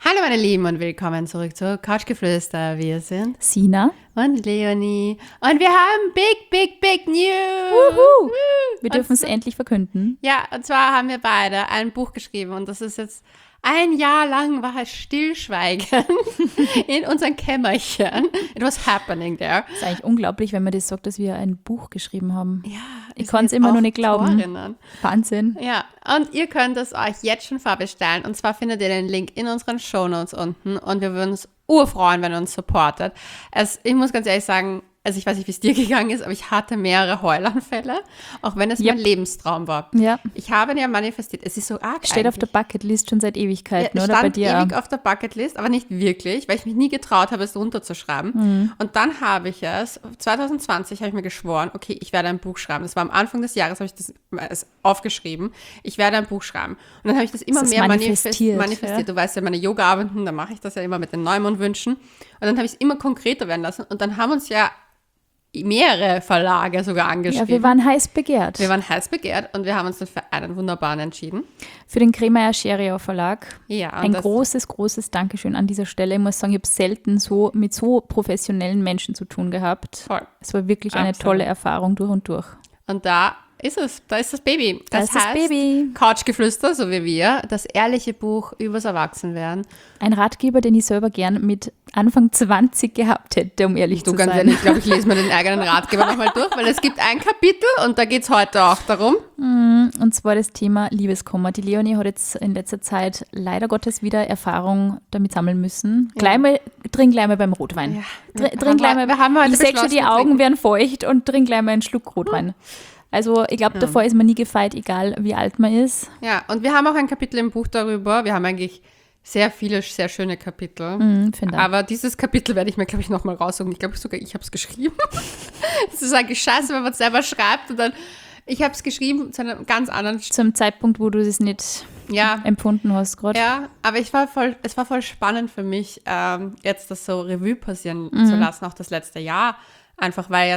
Hallo meine Lieben und willkommen zurück zu Couchgeflüster. Wir sind Sina und Leonie und wir haben big News. Wuhu. Wir dürfen es endlich verkünden. Ja, und zwar haben wir beide ein Buch geschrieben und das ist jetzt ein Jahr lang war es Stillschweigen in unserem Kämmerchen. It was happening there. Das ist eigentlich unglaublich, wenn man das sagt, dass wir ein Buch geschrieben haben. Ja, ich kann es immer noch nicht glauben. Autorinnen. Wahnsinn. Ja, und ihr könnt es euch jetzt schon vorbestellen. Und zwar findet ihr den Link in unseren Shownotes unten. Und wir würden uns urfreuen, wenn ihr uns supportet. Ich muss ganz ehrlich sagen, also ich weiß nicht, wie es dir gegangen ist, aber ich hatte mehrere Heulanfälle, auch wenn es mein Lebenstraum war. Ja. Ich habe ja manifestiert, es ist so arg Steht auf der Bucketlist schon seit Ewigkeiten, ja, oder bei stand dir? Ewig auf der Bucketlist, aber nicht wirklich, weil ich mich nie getraut habe, es runterzuschreiben. Mhm. Und dann habe ich 2020 habe ich mir geschworen, okay, ich werde ein Buch schreiben. Das war am Anfang des Jahres, habe ich das aufgeschrieben, ich werde ein Buch schreiben. Und dann habe ich das immer mehr manifestiert. Ja? Du weißt ja, meine Yoga-Abenden, da mache ich das ja immer mit den Neumondwünschen. Und dann habe ich es immer konkreter werden lassen. Und dann haben uns ja mehrere Verlage sogar angeschrieben. Ja, wir waren heiß begehrt. Wir waren heiß begehrt und wir haben uns dann für einen wunderbaren entschieden. Für den Kremeyer Scheriau Verlag. Ja. Ein großes Dankeschön an dieser Stelle. Ich muss sagen, ich habe selten mit so professionellen Menschen zu tun gehabt. Voll. Es war wirklich eine tolle Erfahrung durch und durch. Und da ist das Baby. Das ist das Baby. Couchgeflüster, so wie wir, das ehrliche Buch übers Erwachsenwerden. Ein Ratgeber, den ich selber gern mit Anfang 20 gehabt hätte, um ehrlich zu sein. Du ganz ehrlich, ich glaube, ich lese mir den eigenen Ratgeber nochmal durch, weil es gibt ein Kapitel und da geht es heute auch darum. Und zwar das Thema Liebeskummer. Die Leonie hat jetzt in letzter Zeit leider Gottes wieder Erfahrung damit sammeln müssen. Ja. Trink gleich mal beim Rotwein. Ja. Trink gleich mal. Ich sehe schon, die Augen werden feucht und trink gleich mal einen Schluck Rotwein. Also ich glaube, davor ist man nie gefeit, egal wie alt man ist. Ja, und wir haben auch ein Kapitel im Buch darüber. Wir haben eigentlich sehr viele, sehr schöne Kapitel. Aber dieses Kapitel werde ich mir, glaube ich, nochmal raussuchen. Ich glaube sogar, ich habe es geschrieben. Das ist eigentlich scheiße, wenn man es selber schreibt. Und dann, ich habe es geschrieben zu einem ganz anderen Zum Zeitpunkt, wo du es nicht empfunden hast gerade. Ja, aber es war voll spannend für mich, jetzt das so Revue passieren zu lassen, auch das letzte Jahr. Einfach weil ja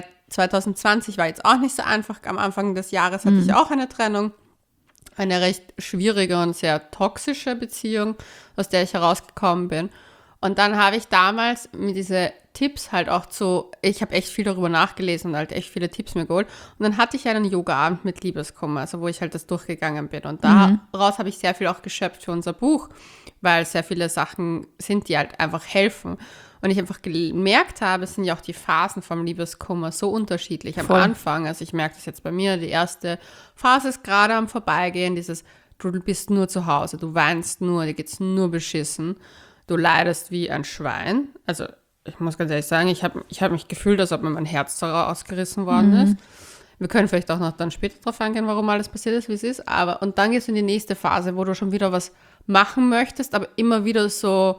2020 war jetzt auch nicht so einfach. Am Anfang des Jahres hatte ich auch eine Trennung. Eine recht schwierige und sehr toxische Beziehung, aus der ich herausgekommen bin. Und dann habe ich damals mit diese Tipps halt auch ich habe echt viel darüber nachgelesen und halt echt viele Tipps mir geholt. Und dann hatte ich einen Yoga-Abend mit Liebeskummer, also wo ich halt das durchgegangen bin. Und daraus habe ich sehr viel auch geschöpft für unser Buch, weil sehr viele Sachen sind, die halt einfach helfen. Und ich einfach gemerkt habe, es sind ja auch die Phasen vom Liebeskummer so unterschiedlich am Anfang. Also ich merke das jetzt bei mir, die erste Phase ist gerade am Vorbeigehen, du bist nur zu Hause, du weinst nur, dir geht's nur beschissen, du leidest wie ein Schwein. Also ich muss ganz ehrlich sagen, ich hab mich gefühlt, als ob mir mein Herz rausgerissen worden ist. Wir können vielleicht auch noch dann später drauf eingehen, warum alles passiert ist, wie es ist. Und dann gehst du in die nächste Phase, wo du schon wieder was machen möchtest, aber immer wieder so.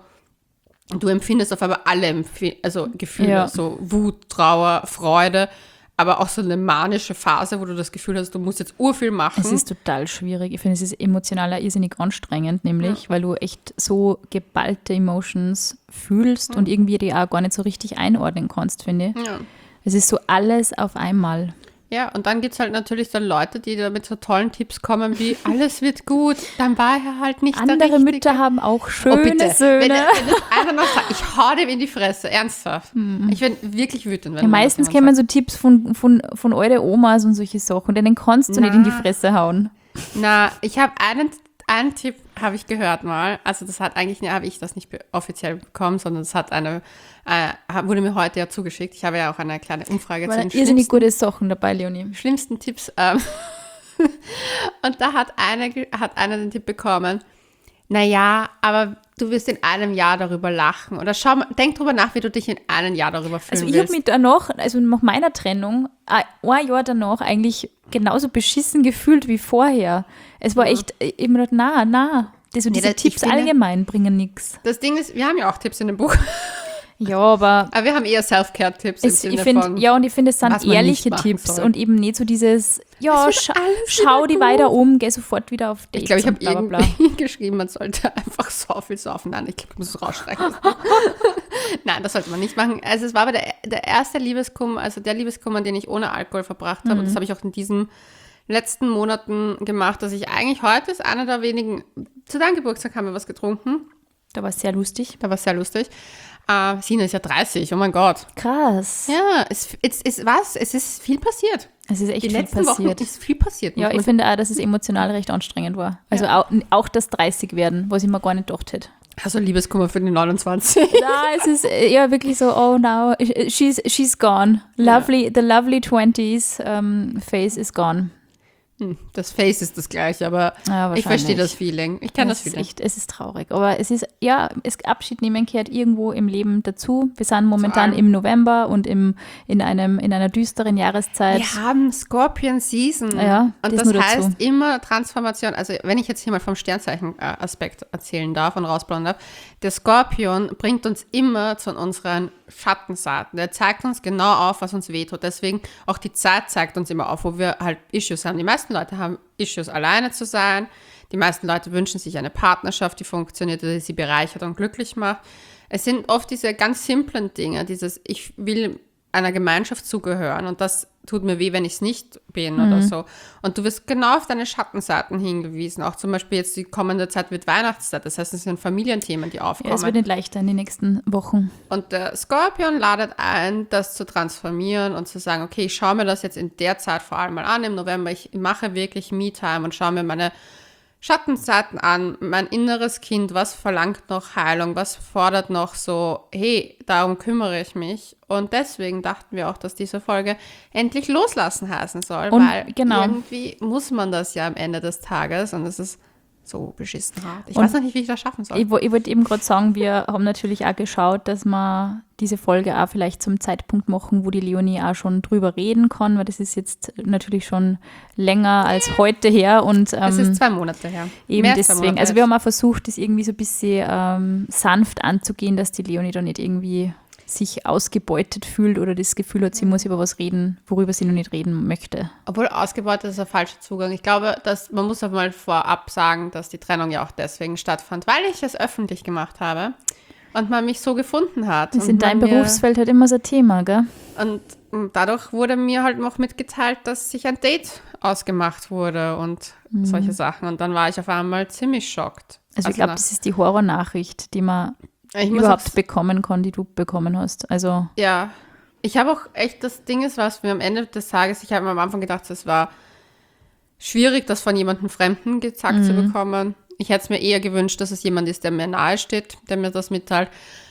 Du empfindest auf einmal alle Gefühle, so Wut, Trauer, Freude, aber auch so eine manische Phase, wo du das Gefühl hast, du musst jetzt urviel machen. Es ist total schwierig. Ich finde, es ist emotional irrsinnig anstrengend, nämlich, weil du echt so geballte Emotions fühlst und irgendwie die auch gar nicht so richtig einordnen kannst, finde ich. Ja. Es ist so alles auf einmal. Ja, und dann gibt es halt natürlich dann Leute, die da mit so tollen Tipps kommen wie, alles wird gut, dann war er halt nicht der Andere Richtige. Mütter haben auch schöne bitte. Söhne. Wenn das einer noch sagt, ich hau dem in die Fresse, ernsthaft. Ich bin wirklich wütend. Wenn Meistens kennt man so Tipps von eure Omas und solche Sachen, denen kannst du nicht in die Fresse hauen. Na, ich habe einen Tipp habe ich gehört mal, also das hat eigentlich, habe ich das nicht offiziell bekommen, sondern das hat wurde mir heute ja zugeschickt. Ich habe ja auch eine kleine Umfrage zu den irrsinnig gute Sachen dabei, Leonie. Schlimmsten Tipps. Und da hat einer den Tipp bekommen, naja, aber du wirst in einem Jahr darüber lachen. Oder denk drüber nach, wie du dich in einem Jahr darüber fühlen willst. Also ich habe mich danach, also nach meiner Trennung, ein Jahr danach eigentlich genauso beschissen gefühlt wie vorher. Es war echt immer noch, diese Tipps allgemein bringen nichts. Das Ding ist, wir haben ja auch Tipps in dem Buch. Ja, aber wir haben eher Self-Care-Tipps im Sinne von, ja, und ich finde, es sind ehrliche Tipps und eben nicht so dieses, ja, schau die weiter um, geh sofort wieder auf Dates. Ich glaube, ich habe irgendwie geschrieben, man sollte einfach so viel saufen. Nein, ich glaube, ich muss es rausstreichen. Nein, das sollte man nicht machen. Also es war aber der erste Liebeskummer, also der Liebeskummer, den ich ohne Alkohol verbracht habe. Und das habe ich auch in diesen letzten Monaten gemacht, dass ich eigentlich heute ist einer der wenigen, zu deinem Geburtstag haben wir was getrunken. Da war es sehr lustig. Sina ist ja 30, oh mein Gott. Krass. Ja, es ist viel passiert. Es ist echt Die viel letzten Wochen passiert. ist viel passiert. Ja, ich finde auch, dass es emotional recht anstrengend war. Also auch das 30 werden, was ich mir gar nicht gedacht hätte. Also Liebeskummer für die 29. Ja, es ist ja wirklich so, oh no, she's gone. The lovely 20s phase is gone. Das Face ist das gleiche, aber Ja, ich verstehe das Feeling. Ich kenne das Feeling. Es ist traurig, aber es ist, Abschied nehmen gehört irgendwo im Leben dazu. Wir sind momentan im November und in einer düsteren Jahreszeit. Wir haben Scorpion Season. Ja, und das heißt immer Transformation. Also wenn ich jetzt hier mal vom Sternzeichen-Aspekt erzählen darf und rausblauen darf, der Skorpion bringt uns immer zu unseren Schattenseiten. Der zeigt uns genau auf, was uns wehtut. Deswegen auch die Zeit zeigt uns immer auf, wo wir halt Issues haben. Die meisten Leute haben Issues, alleine zu sein. Die meisten Leute wünschen sich eine Partnerschaft, die funktioniert, die sie bereichert und glücklich macht. Es sind oft diese ganz simplen Dinge, ich will einer Gemeinschaft zugehören und das tut mir weh, wenn ich es nicht bin oder so. Und du wirst genau auf deine Schattenseiten hingewiesen. Auch zum Beispiel jetzt die kommende Zeit wird Weihnachtszeit. Das heißt, es sind Familienthemen, die aufkommen. Ja, es wird nicht leichter in den nächsten Wochen. Und der Skorpion ladet ein, das zu transformieren und zu sagen, okay, ich schaue mir das jetzt in der Zeit vor allem mal an, im November. Ich mache wirklich Me-Time und schaue mir meine Schattenseiten an, mein inneres Kind, was verlangt noch Heilung, was fordert noch so, hey, darum kümmere ich mich. Und deswegen dachten wir auch, dass diese Folge endlich loslassen heißen soll, weil irgendwie muss man das ja am Ende des Tages und es ist so beschissen hart. Ich weiß noch nicht, wie ich das schaffen soll. Ich wollte eben gerade sagen, wir haben natürlich auch geschaut, dass wir diese Folge auch vielleicht zum Zeitpunkt machen, wo die Leonie auch schon drüber reden kann, weil das ist jetzt natürlich schon länger als heute her. Und, es ist 2 Monate her. Eben deswegen. Also wir haben auch versucht, das irgendwie so ein bisschen sanft anzugehen, dass die Leonie da nicht irgendwie sich ausgebeutet fühlt oder das Gefühl hat, sie muss über was reden, worüber sie noch nicht reden möchte. Obwohl ausgebeutet ist ein falscher Zugang. Ich glaube, man muss aber mal vorab sagen, dass die Trennung ja auch deswegen stattfand, weil ich es öffentlich gemacht habe und man mich so gefunden hat. Das ist in deinem Berufsfeld halt immer so ein Thema, gell? Und dadurch wurde mir halt noch mitgeteilt, dass sich ein Date ausgemacht wurde und solche Sachen. Und dann war ich auf einmal ziemlich schockt. Also ich glaube, das ist die Horrornachricht, die man überhaupt bekommen kann, die du bekommen hast. Also ja, ich habe auch echt, das Ding ist, was mir am Ende des Tages, ich habe mir am Anfang gedacht, es war schwierig, das von jemandem Fremden gesagt zu bekommen. Ich hätte es mir eher gewünscht, dass es jemand ist, der mir nahe steht, der mir das mitteilt.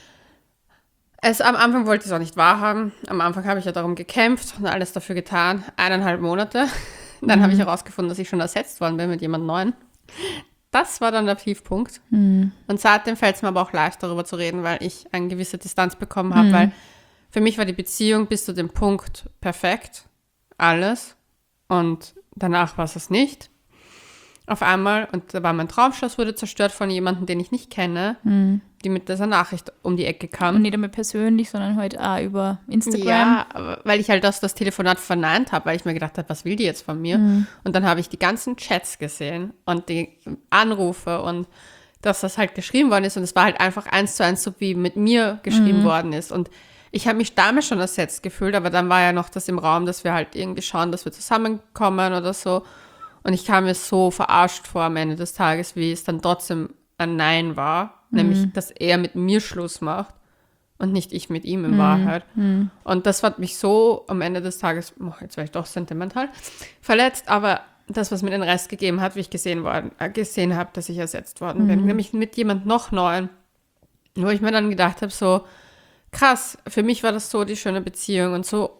Am Anfang wollte ich es auch nicht wahrhaben. Am Anfang habe ich ja darum gekämpft und alles dafür getan. 1,5 Monate. Dann habe ich herausgefunden, dass ich schon ersetzt worden bin mit jemand Neuen. Das war dann der Tiefpunkt. Und seitdem fällt es mir aber auch leicht, darüber zu reden, weil ich eine gewisse Distanz bekommen habe, weil für mich war die Beziehung bis zu dem Punkt perfekt. Alles. Und danach war es nicht. Auf einmal, und da war mein Traumschloss, wurde zerstört von jemandem, den ich nicht kenne, die mit dieser Nachricht um die Ecke kam. Und nicht einmal persönlich, sondern halt auch über Instagram. Ja, weil ich halt das Telefonat verneint habe, weil ich mir gedacht habe, was will die jetzt von mir? Und dann habe ich die ganzen Chats gesehen und die Anrufe und dass das halt geschrieben worden ist. Und es war halt einfach 1:1, so wie mit mir geschrieben worden ist. Und ich habe mich damals schon ersetzt gefühlt, aber dann war ja noch das im Raum, dass wir halt irgendwie schauen, dass wir zusammenkommen oder so. Und ich kam mir so verarscht vor am Ende des Tages, wie es dann trotzdem ein Nein war. Nämlich, dass er mit mir Schluss macht und nicht ich mit ihm in Wahrheit. Und das hat mich so am Ende des Tages, jetzt war ich doch sentimental, verletzt. Aber das, was mir den Rest gegeben hat, wie ich gesehen habe, dass ich ersetzt worden bin. Nämlich mit jemand noch Neuen. Wo ich mir dann gedacht habe, so krass, für mich war das so die schöne Beziehung und so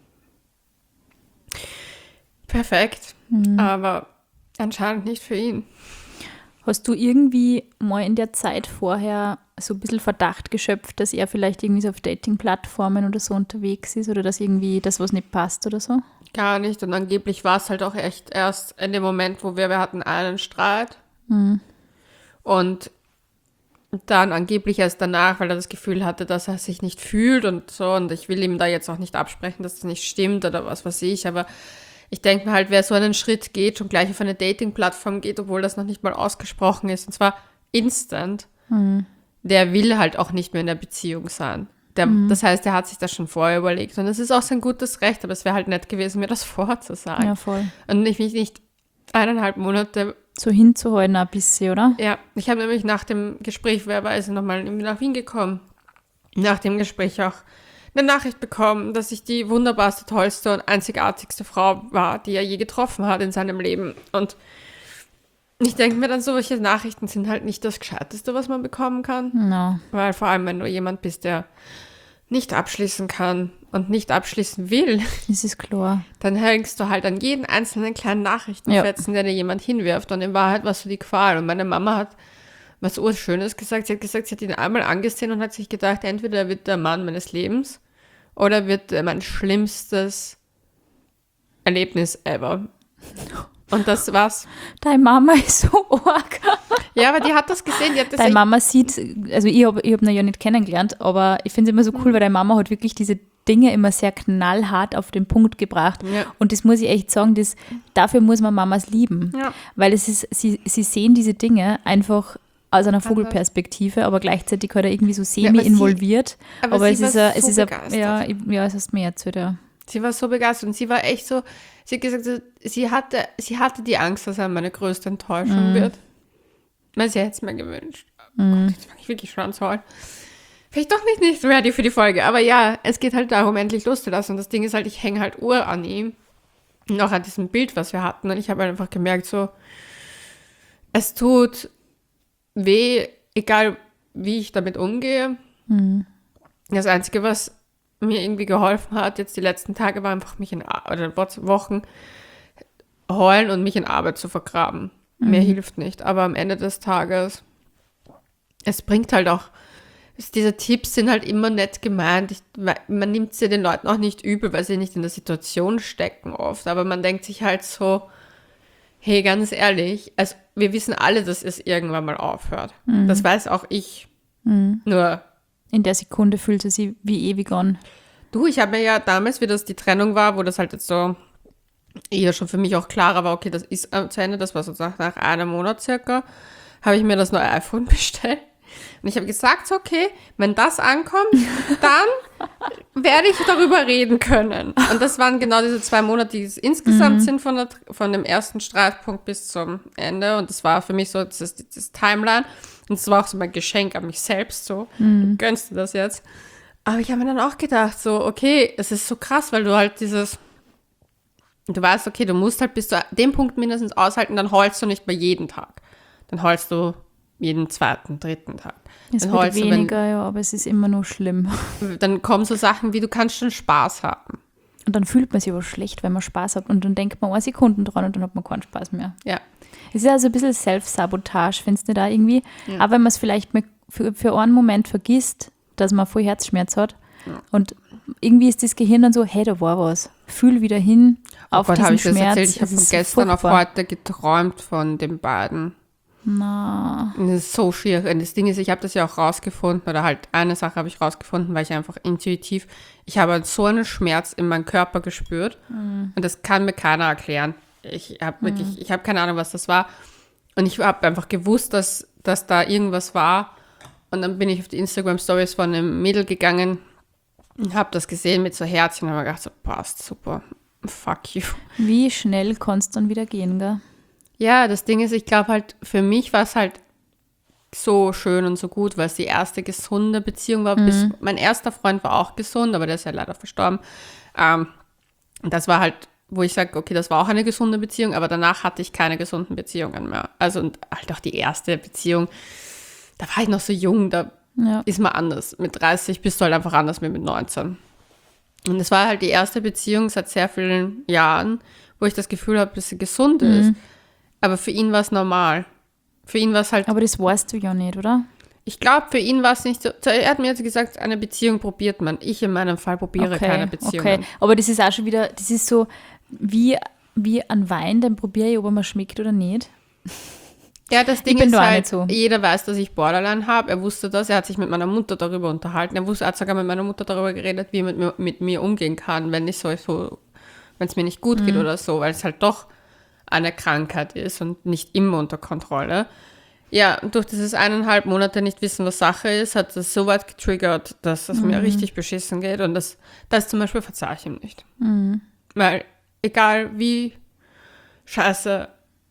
perfekt, aber anscheinend nicht für ihn. Hast du irgendwie mal in der Zeit vorher so ein bisschen Verdacht geschöpft, dass er vielleicht irgendwie so auf Dating-Plattformen oder so unterwegs ist oder dass irgendwie das was nicht passt oder so? Gar nicht und angeblich war es halt auch echt erst in dem Moment, wo wir hatten einen Streit und dann angeblich erst danach, weil er das Gefühl hatte, dass er sich nicht fühlt und so und ich will ihm da jetzt auch nicht absprechen, dass das nicht stimmt oder was weiß ich, aber ich denke mir halt, wer so einen Schritt geht und gleich auf eine Dating-Plattform geht, obwohl das noch nicht mal ausgesprochen ist, und zwar instant, der will halt auch nicht mehr in der Beziehung sein. Das heißt, er hat sich das schon vorher überlegt. Und es ist auch sein gutes Recht, aber es wäre halt nett gewesen, mir das vorher zu sagen. Ja, voll. Und ich will nicht 1,5 Monate so hinzuhalten ein bisschen, oder? Ja, ich habe nämlich nach dem Gespräch, nochmal nach Wien gekommen, nach dem Gespräch auch eine Nachricht bekommen, dass ich die wunderbarste, tollste und einzigartigste Frau war, die er je getroffen hat in seinem Leben. Und ich denke mir dann, solche Nachrichten sind halt nicht das Gescheiteste, was man bekommen kann. No. Weil vor allem, wenn du jemand bist, der nicht abschließen kann und nicht abschließen will, Das ist klar. dann hängst du halt an jeden einzelnen kleinen Nachrichtenfetzen, der dir jemand hinwirft. Und in Wahrheit warst du die Qual. Und meine Mama hat was Urschönes gesagt. Sie hat gesagt, sie hat ihn einmal angesehen und hat sich gedacht, entweder er wird der Mann meines Lebens oder wird mein schlimmstes Erlebnis ever. Und das war's. Deine Mama ist so arg. Ja, aber die hat das gesehen. Die hat das Deine echt- Mama sieht, also ich hab ihn ja nicht kennengelernt, aber ich finde es immer so cool, weil deine Mama hat wirklich diese Dinge immer sehr knallhart auf den Punkt gebracht. Ja. Und das muss ich echt sagen, dafür muss man Mamas lieben. Ja. Weil es ist, sie sehen diese Dinge einfach aus einer Vogelperspektive, aber gleichzeitig halt auch irgendwie so semi-involviert. aber es sie ist war es so ist begeistert. ja, es hast mir erzählt, ja. Sie war so begeistert und sie war echt so, sie hat gesagt, sie hatte die Angst, dass er meine größte Enttäuschung wird. Weil sie hätte es mir gewünscht. Oh Gott, jetzt fange ich wirklich schon an zu heulen. Vielleicht doch nicht ready für die Folge, aber ja, es geht halt darum, endlich loszulassen. Und das Ding ist halt, ich hänge halt Uhr an ihm. Und auch an diesem Bild, was wir hatten. Und ich habe halt einfach gemerkt, so, es tut weh, egal wie ich damit umgehe. Das Einzige, was mir irgendwie geholfen hat, jetzt die letzten Tage, war einfach mich oder Wochen heulen und mich in Arbeit zu vergraben. Mehr hilft nicht. Aber am Ende des Tages, es bringt halt auch, diese Tipps sind halt immer nett gemeint. Man nimmt sie den Leuten auch nicht übel, weil sie nicht in der Situation stecken oft. Aber man denkt sich halt so, hey, ganz ehrlich, also wir wissen alle, dass es irgendwann mal aufhört. Das weiß auch ich. Nur In der Sekunde fühlte sie wie ewig an. du, ich habe mir ja damals, wie das die Trennung war, wo das halt jetzt so eher schon für mich auch klarer war, okay, das ist zu Ende, das war so nach einem Monat circa, habe ich mir das neue iPhone bestellt. Und ich habe gesagt, so, okay, wenn das ankommt, dann werde ich darüber reden können. Und das waren genau diese 2 Monate, die es insgesamt sind von dem ersten Streitpunkt bis zum Ende. Und das war für mich so das Timeline. Und das war auch so mein Geschenk an mich selbst, so, du gönnst dir das jetzt. Aber ich habe mir dann auch gedacht, so, okay, es ist so krass, weil du halt du weißt, okay, du musst halt bis zu dem Punkt mindestens aushalten, dann heulst du nicht mehr jeden Tag. Dann heulst du jeden 2., 3. Tag. Es Dann wird heulst du, weniger, ja, aber es ist immer nur schlimm. dann kommen so Sachen wie, du kannst schon Spaß haben. Und dann fühlt man sich aber schlecht, wenn man Spaß hat. Und dann denkt man 1 Sekunde dran und dann hat man keinen Spaß mehr. Ja. Es ist also ein bisschen Self-Sabotage, findest du da irgendwie? Ja. Aber wenn man es vielleicht mal für einen Moment vergisst, dass man voll Herzschmerz hat. Ja. Und irgendwie ist das Gehirn dann so, hey, da war was. Fühl wieder hin auf diesen habe ich Schmerz. Das erzählt? Ich habe von gestern furchtbar. Auf heute geträumt von den beiden. Na. Und das ist so schwierig. Und das Ding ist, ich habe das ja auch rausgefunden, oder halt eine Sache habe ich rausgefunden, weil ich einfach intuitiv, ich habe so einen Schmerz in meinem Körper gespürt und das kann mir keiner erklären. Ich habe ich habe keine Ahnung, was das war. Und ich habe einfach gewusst, dass da irgendwas war. Und dann bin ich auf die Instagram-Stories von einem Mädel gegangen und habe das gesehen mit so Herzchen und habe gedacht, so, passt, super, fuck you. Wie schnell kannst du dann wieder gehen, gell? Ja, das Ding ist, ich glaube halt, für mich war es halt so schön und so gut, weil es die erste gesunde Beziehung war. Mein erster Freund war auch gesund, aber der ist ja leider verstorben. Das war halt, wo ich sage, okay, das war auch eine gesunde Beziehung, aber danach hatte ich keine gesunden Beziehungen mehr. Also und halt auch die erste Beziehung, da war ich noch so jung, da ist man anders. Mit 30 bist du halt einfach anders wie mit 19. Und es war halt die erste Beziehung seit sehr vielen Jahren, wo ich das Gefühl habe, dass sie gesund ist. Aber für ihn war es normal. Für ihn war es halt... Aber das weißt du ja nicht, oder? Ich glaube, für ihn war es nicht so... Er hat mir jetzt gesagt, eine Beziehung probiert man. Ich in meinem Fall probiere keine Beziehung. Okay, aber das ist auch schon wieder... Das ist so wie ein Wein, den probiere ich, ob er mir schmeckt oder nicht. Ja, das Ding ist halt, so. Jeder weiß, dass ich Borderline habe. Er wusste das. Er hat sich mit meiner Mutter darüber unterhalten. Er hat sogar mit meiner Mutter darüber geredet, wie er mit mir umgehen kann, wenn es mir nicht gut geht oder so, weil es halt doch eine Krankheit ist und nicht immer unter Kontrolle. Ja, und durch dieses 1,5 Monate nicht wissen, was Sache ist, hat das so weit getriggert, dass es mir richtig beschissen geht. Und das zum Beispiel verzeihe ich ihm nicht. Weil egal wie scheiße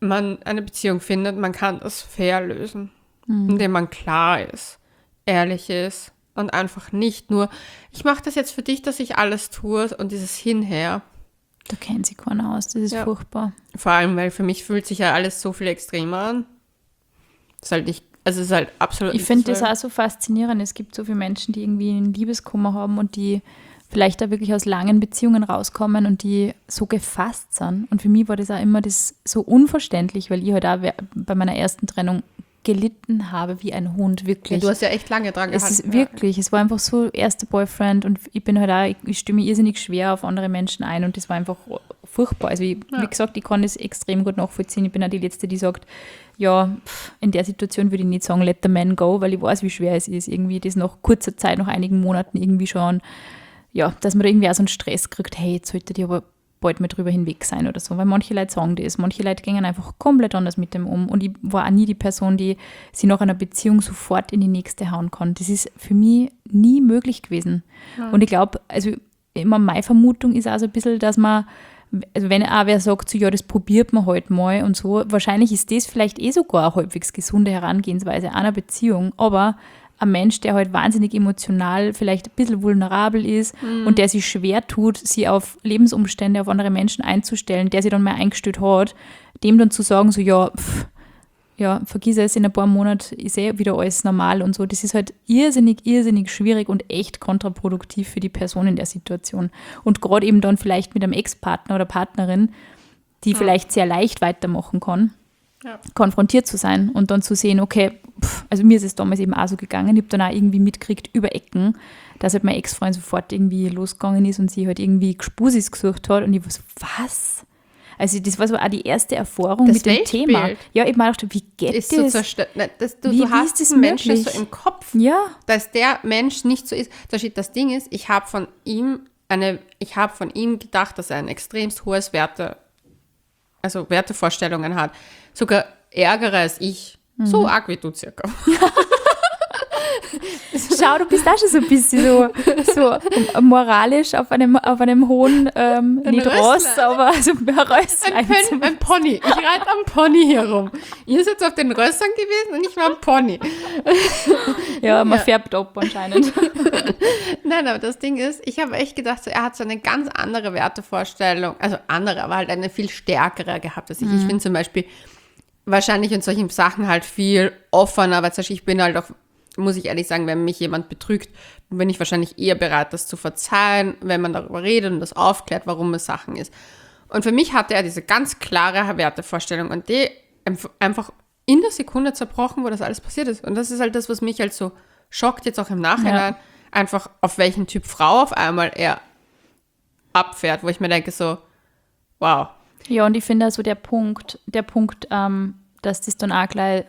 man eine Beziehung findet, man kann das fair lösen, indem man klar ist, ehrlich ist und einfach nicht nur, ich mache das jetzt für dich, dass ich alles tue und dieses Hinher. Da kennt sich keiner aus, das ist furchtbar. Vor allem, weil für mich fühlt sich ja alles so viel extremer an. Das ist halt nicht, also es ist halt absolut. Ich finde das auch so faszinierend. Es gibt so viele Menschen, die irgendwie einen Liebeskummer haben und die vielleicht da wirklich aus langen Beziehungen rauskommen und die so gefasst sind. Und für mich war das auch immer das so unverständlich, weil ich halt auch bei meiner ersten Trennung gelitten habe wie ein Hund, wirklich. Ja, du hast ja echt lange dran gehalten. Es ist wirklich, es war einfach so erster Boyfriend und ich bin halt auch, ich stimme mich irrsinnig schwer auf andere Menschen ein und das war einfach furchtbar. Also wie gesagt, ich kann das extrem gut nachvollziehen. Ich bin auch die Letzte, die sagt, ja, in der Situation würde ich nicht sagen, let the man go, weil ich weiß, wie schwer es ist, irgendwie das nach kurzer Zeit, nach einigen Monaten irgendwie schon, ja, dass man da irgendwie auch so einen Stress kriegt, hey, jetzt sollte ich aber bald mal drüber hinweg sein oder so, weil manche Leute sagen das, manche Leute gehen einfach komplett anders mit dem um und ich war auch nie die Person, die sie nach einer Beziehung sofort in die nächste hauen kann. Das ist für mich nie möglich gewesen. Ja. Und ich glaube, also immer meine Vermutung ist auch so ein bisschen, dass man, also wenn auch wer sagt, so, ja, das probiert man halt mal und so, wahrscheinlich ist das vielleicht sogar eine halbwegs gesunde Herangehensweise einer Beziehung, aber ein Mensch, der halt wahnsinnig emotional, vielleicht ein bisschen vulnerabel ist und der sich schwer tut, sich auf Lebensumstände, auf andere Menschen einzustellen, der sich dann mal eingestellt hat, dem dann zu sagen, so ja, vergiss es, in ein paar Monaten ist wieder alles normal und so, das ist halt irrsinnig, irrsinnig schwierig und echt kontraproduktiv für die Person in der Situation. Und gerade eben dann vielleicht mit einem Ex-Partner oder Partnerin, die vielleicht sehr leicht weitermachen kann, konfrontiert zu sein und dann zu sehen, okay, also mir ist es damals eben auch so gegangen, ich habe dann auch irgendwie mitgekriegt über Ecken, dass halt mein Ex-Freund sofort irgendwie losgegangen ist und sie halt irgendwie Gspusis gesucht hat und ich war so, was? Also das war so auch die erste Erfahrung das mit dem Thema. Ja, ich meine, wie geht ist das? So zerstört. Du hast diesen Menschen so im Kopf, dass der Mensch nicht so ist. Das Ding ist, ich habe von ihm gedacht, dass er ein extremst hohes Wertevorstellungen hat. Sogar ärgere als ich. So arg wie du circa. Schau, du bist auch schon so ein bisschen so moralisch auf einem hohen, nicht Ross, aber also ein Pony. Ich reite am Pony herum. Ihr seid auf den Rössern gewesen und ich war am Pony. Ja, man färbt ab anscheinend. Nein, aber das Ding ist, ich habe echt gedacht, so, er hat so eine ganz andere Wertevorstellung, also andere, aber halt eine viel stärkere gehabt als ich. Ich finde zum Beispiel wahrscheinlich in solchen Sachen halt viel offener, aber zum Beispiel ich bin halt auch, muss ich ehrlich sagen, wenn mich jemand betrügt, bin ich wahrscheinlich eher bereit, das zu verzeihen, wenn man darüber redet und das aufklärt, warum es Sachen ist. Und für mich hatte er diese ganz klare Wertevorstellung und die einfach in der Sekunde zerbrochen, wo das alles passiert ist. Und das ist halt das, was mich halt so schockt, jetzt auch im Nachhinein, einfach auf welchen Typ Frau auf einmal er abfährt, wo ich mir denke so, wow. Ja, und ich finde also der Punkt, dass das dann auch gleich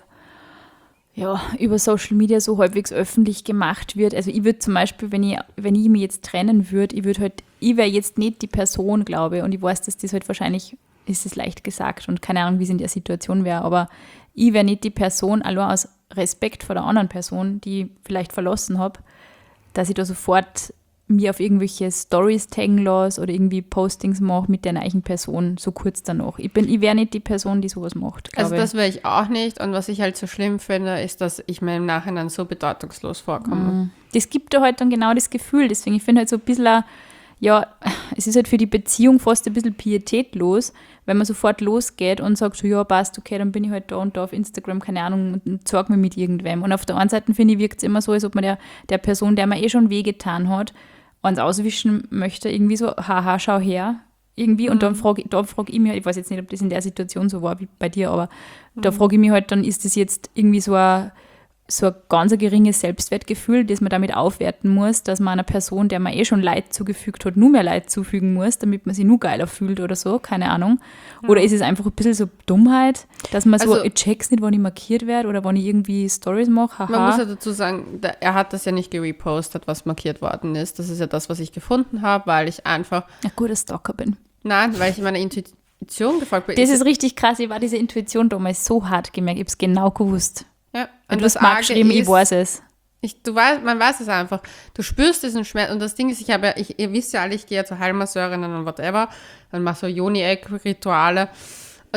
über Social Media so halbwegs öffentlich gemacht wird. Also ich würde zum Beispiel, wenn ich mich jetzt trennen würde, ich wäre jetzt nicht die Person, glaube ich, und ich weiß, dass das halt wahrscheinlich, ist es leicht gesagt und keine Ahnung, wie es in der Situation wäre, aber ich wäre nicht die Person, allein aus Respekt vor der anderen Person, die ich vielleicht verlassen habe, dass ich da sofort mir auf irgendwelche Stories taggen lasse oder irgendwie Postings mache mit der gleichen Person so kurz danach. Ich wäre nicht die Person, die sowas macht. Also das wäre ich auch nicht und was ich halt so schlimm finde, ist, dass ich mir im Nachhinein so bedeutungslos vorkomme. Das gibt da halt dann genau das Gefühl, deswegen ich finde halt so ein bisschen, es ist halt für die Beziehung fast ein bisschen pietätlos, wenn man sofort losgeht und sagt so, ja passt, okay, dann bin ich halt da und da auf Instagram, keine Ahnung, und zeig mir mit irgendwem. Und auf der einen Seite, finde ich, wirkt es immer so, als ob man der Person, der man schon wehgetan hat, eins auswischen möchte, irgendwie so, haha, schau her, irgendwie. Und dann frage ich mich halt, ich weiß jetzt nicht, ob das in der Situation so war wie bei dir, aber da frage ich mich halt, dann ist das jetzt irgendwie so ein ganz geringes Selbstwertgefühl, das man damit aufwerten muss, dass man einer Person, der man schon Leid zugefügt hat, nur mehr Leid zufügen muss, damit man sich nur geiler fühlt oder so, keine Ahnung. Oder ist es einfach ein bisschen so Dummheit, dass man so, ich check's nicht, wann ich markiert werde oder wann ich irgendwie Stories mache, haha. Man muss ja dazu sagen, er hat das ja nicht gerepostet, was markiert worden ist. Das ist ja das, was ich gefunden habe, weil ich einfach ein guter Stalker bin. Nein, weil ich meiner Intuition gefolgt bin. Das ist richtig krass, ich war diese Intuition damals so hart gemerkt, ich habe es genau gewusst. Ja, und du hast mal geschrieben, ich weiß es. Man weiß es einfach. Du spürst diesen Schmerz. Und das Ding ist, ihr wisst ja alle, ich gehe ja zu Heilmasseurinnen und whatever. Dann mache so Yoni-Egg-Rituale. Und ich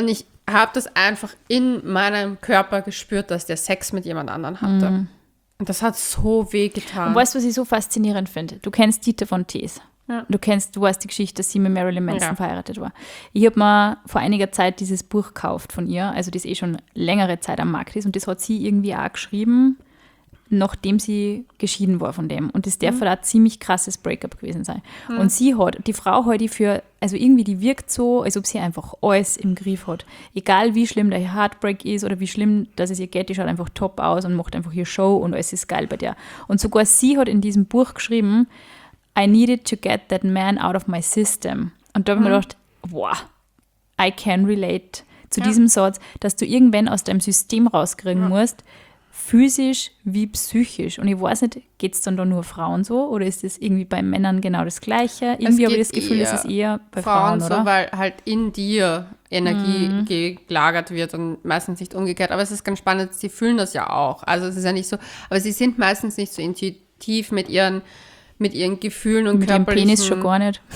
habe das einfach in meinem Körper gespürt, dass der Sex mit jemand anderem hatte. Und das hat so weh getan. Und weißt du, was ich so faszinierend finde? Du kennst Dieter von Tees. Ja. Du weißt die Geschichte, dass sie mit Marilyn Manson verheiratet war. Ich habe mir vor einiger Zeit dieses Buch gekauft von ihr, also das schon längere Zeit am Markt ist, und das hat sie irgendwie auch geschrieben, nachdem sie geschieden war von dem. Und das darf ein ziemlich krasses Breakup gewesen sein. Und die Frau halte ich für, also irgendwie, die wirkt so, als ob sie einfach alles im Griff hat. Egal wie schlimm der Heartbreak ist oder wie schlimm, dass es ihr geht, die schaut einfach top aus und macht einfach ihre Show und alles ist geil bei der. Und sogar sie hat in diesem Buch geschrieben, I needed to get that man out of my system. Und da habe ich mir gedacht, wow, I can relate zu diesem Satz, dass du irgendwann aus deinem System rauskriegen musst, physisch wie psychisch. Und ich weiß nicht, geht es dann da nur Frauen so oder ist es irgendwie bei Männern genau das Gleiche? Irgendwie habe ich das Gefühl, es ist eher bei Frauen, oder? So, weil halt in dir Energie gelagert wird und meistens nicht umgekehrt. Aber es ist ganz spannend, sie fühlen das ja auch. Also es ist ja nicht so, aber sie sind meistens nicht so intuitiv mit ihren Gefühlen und mit körperlichen... Mit dem Penis schon gar nicht.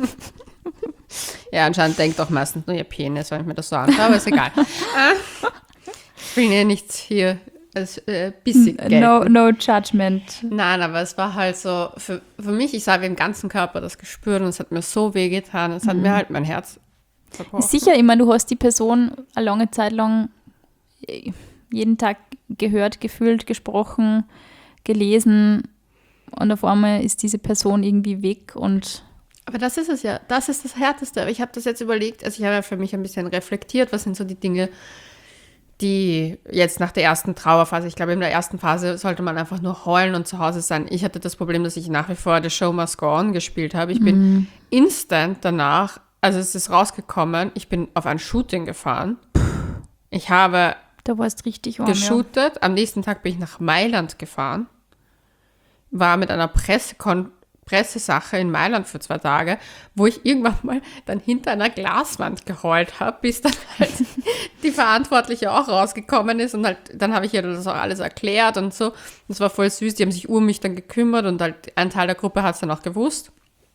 Ja, anscheinend denkt auch meistens nur ihr Penis, wenn ich mir das so anschaue, aber ist egal. Ich will ja nichts hier als bissig gelten. No judgment. Nein, aber es war halt so, für mich, ich habe im ganzen Körper das gespürt und es hat mir so weh getan, es hat mir halt mein Herz verbrochen. Sicher, immer, du hast die Person eine lange Zeit lang jeden Tag gehört, gefühlt, gesprochen, gelesen und auf einmal ist diese Person irgendwie weg und... Aber das ist es ja, das ist das Härteste. Ich habe das jetzt überlegt, also ich habe ja für mich ein bisschen reflektiert, was sind so die Dinge, die jetzt nach der ersten Trauerphase, ich glaube in der ersten Phase sollte man einfach nur heulen und zu Hause sein. Ich hatte das Problem, dass ich nach wie vor The Show Must Go On gespielt habe. Ich bin instant danach, also es ist rausgekommen, ich bin auf ein Shooting gefahren. Ich habe da warst richtig warm, geshootet, am nächsten Tag bin ich nach Mailand gefahren, war mit einer Pressesache in Mailand für 2 Tage, wo ich irgendwann mal dann hinter einer Glaswand geheult habe, bis dann halt die Verantwortliche auch rausgekommen ist und halt, dann habe ich ihr das auch alles erklärt und so. Das war voll süß, die haben sich um mich dann gekümmert und halt ein Teil der Gruppe hat es dann auch gewusst.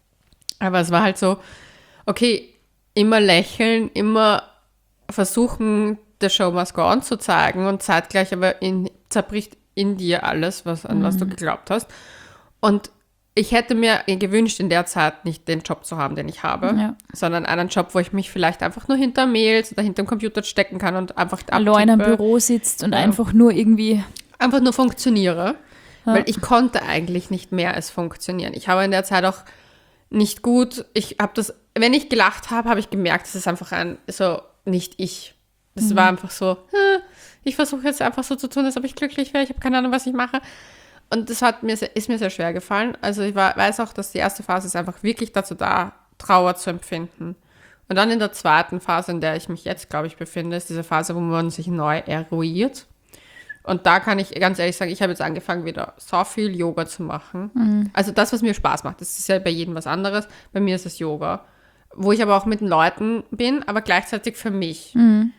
Aber es war halt so, okay, immer lächeln, immer versuchen, The Show Must Go On zu zeigen und zeitgleich aber zerbricht in dir alles, an was du geglaubt hast. Und ich hätte mir gewünscht, in der Zeit nicht den Job zu haben, den ich habe, sondern einen Job, wo ich mich vielleicht einfach nur hinter Mails oder hinter dem Computer stecken kann und einfach allein in einem Büro sitzt und einfach nur irgendwie... Einfach nur funktioniere, weil ich konnte eigentlich nicht mehr als funktionieren. Ich habe in der Zeit auch nicht gut, wenn ich gelacht habe, habe ich gemerkt, das ist einfach nicht ich. Das war einfach so, ich versuche jetzt einfach so zu tun, als ob ich glücklich wäre, ich habe keine Ahnung, was ich mache. Und das ist mir sehr schwer gefallen. Also ich weiß auch, dass die erste Phase ist einfach wirklich dazu da, Trauer zu empfinden. Und dann in der zweiten Phase, in der ich mich jetzt, glaube ich, befinde, ist diese Phase, wo man sich neu eruiert. Und da kann ich ganz ehrlich sagen, ich habe jetzt angefangen, wieder so viel Yoga zu machen. Also das, was mir Spaß macht, das ist ja bei jedem was anderes. Bei mir ist es Yoga. Wo ich aber auch mit den Leuten bin, aber gleichzeitig für mich.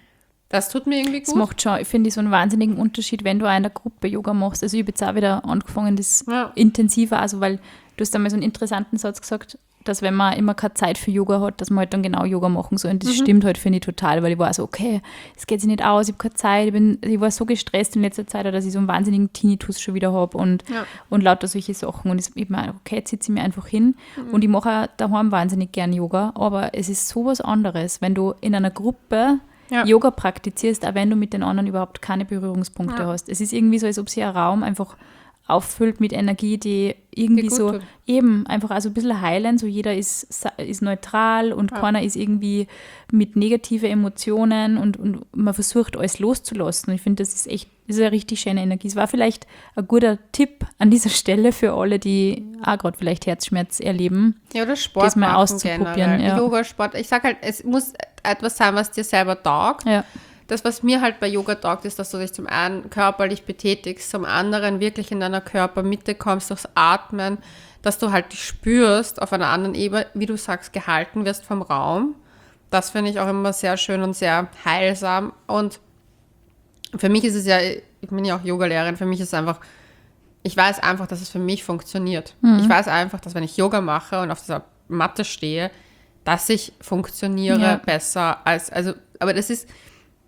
Das tut mir irgendwie gut. Das macht schon, finde ich, so einen wahnsinnigen Unterschied, wenn du auch in der Gruppe Yoga machst. Also ich habe jetzt auch wieder angefangen, das intensiver, also weil du hast einmal so einen interessanten Satz gesagt, dass wenn man immer keine Zeit für Yoga hat, dass man halt dann genau Yoga machen soll. Und das stimmt halt, finde ich, total, weil ich war so, okay, es geht sich nicht aus, ich habe keine Zeit, ich war so gestresst in letzter Zeit, dass ich so einen wahnsinnigen Tinnitus schon wieder habe und lauter solche Sachen. Und ich meine, okay, jetzt sitze ich mir einfach hin und ich mache auch daheim wahnsinnig gern Yoga, aber es ist sowas anderes, wenn du in einer Gruppe Yoga praktizierst, auch wenn du mit den anderen überhaupt keine Berührungspunkte hast. Es ist irgendwie so, als ob sich ein Raum einfach auffüllt mit Energie, die irgendwie so tut. Eben einfach also ein bisschen heilen, so jeder ist neutral und keiner ist irgendwie mit negativen Emotionen und man versucht alles loszulassen. Und ich finde, das ist eine richtig schöne Energie. Es war vielleicht ein guter Tipp an dieser Stelle für alle, die auch gerade vielleicht Herzschmerz erleben. Ja, oder Sport das mal auszuprobieren. Ja. Yoga, Sport. Ich sage halt, es muss etwas sein, was dir selber taugt. Ja. Das, was mir halt bei Yoga taugt, ist, dass du dich zum einen körperlich betätigst, zum anderen wirklich in deiner Körpermitte kommst, durchs Atmen, dass du halt dich spürst auf einer anderen Ebene, wie du sagst, gehalten wirst vom Raum. Das finde ich auch immer sehr schön und sehr heilsam. Und für mich ist es ja, ich bin ja auch Yogalehrerin, für mich ist es einfach, ich weiß einfach, dass es für mich funktioniert. Ich weiß einfach, dass wenn ich Yoga mache und auf dieser Matte stehe, dass ich funktioniere besser als, aber das ist,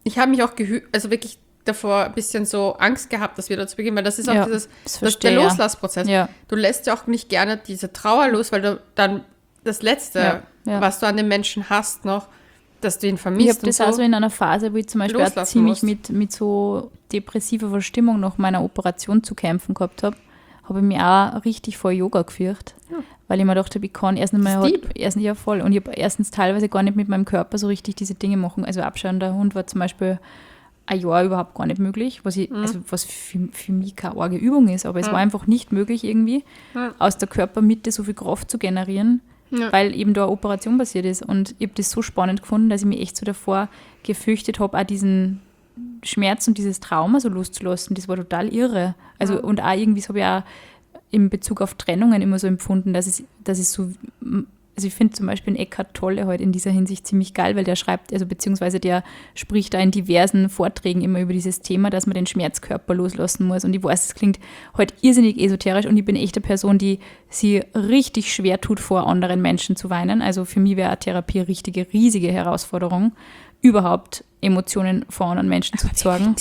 ich habe mich auch also wirklich davor ein bisschen so Angst gehabt, das wieder zu beginnen, weil das ist auch der Loslassprozess. Ja. Du lässt ja auch nicht gerne diese Trauer los, weil du dann das Letzte, was du an den Menschen hast noch, dass du ihn vermisst. Ich habe das auch so in einer Phase, wo ich zum Beispiel auch ziemlich mit so depressiver Verstimmung nach meiner Operation zu kämpfen gehabt habe, habe ich mich auch richtig vor Yoga gefürchtet, weil ich mir dachte, ich kann voll. Und ich habe erstens teilweise gar nicht mit meinem Körper so richtig diese Dinge machen. Also abschauen, der Hund war zum Beispiel ein Jahr überhaupt gar nicht möglich, was für mich keine arge Übung ist, aber es war einfach nicht möglich irgendwie, aus der Körpermitte so viel Kraft zu generieren, weil eben da eine Operation passiert ist. Und ich habe das so spannend gefunden, dass ich mich echt so davor gefürchtet habe, auch diesen Schmerz und dieses Trauma so loszulassen. Das war total irre. Also und auch irgendwie, das habe ich auch in Bezug auf Trennungen immer so empfunden, dass es so... Also ich finde zum Beispiel den Eckhart Tolle heute in dieser Hinsicht ziemlich geil, weil der schreibt, also beziehungsweise der spricht da in diversen Vorträgen immer über dieses Thema, dass man den Schmerzkörper loslassen muss. Und ich weiß, es klingt heute irrsinnig esoterisch und ich bin echt eine Person, die sie richtig schwer tut, vor anderen Menschen zu weinen. Also für mich wäre eine Therapie eine richtige, riesige Herausforderung, überhaupt Emotionen vor anderen Menschen zu zeigen.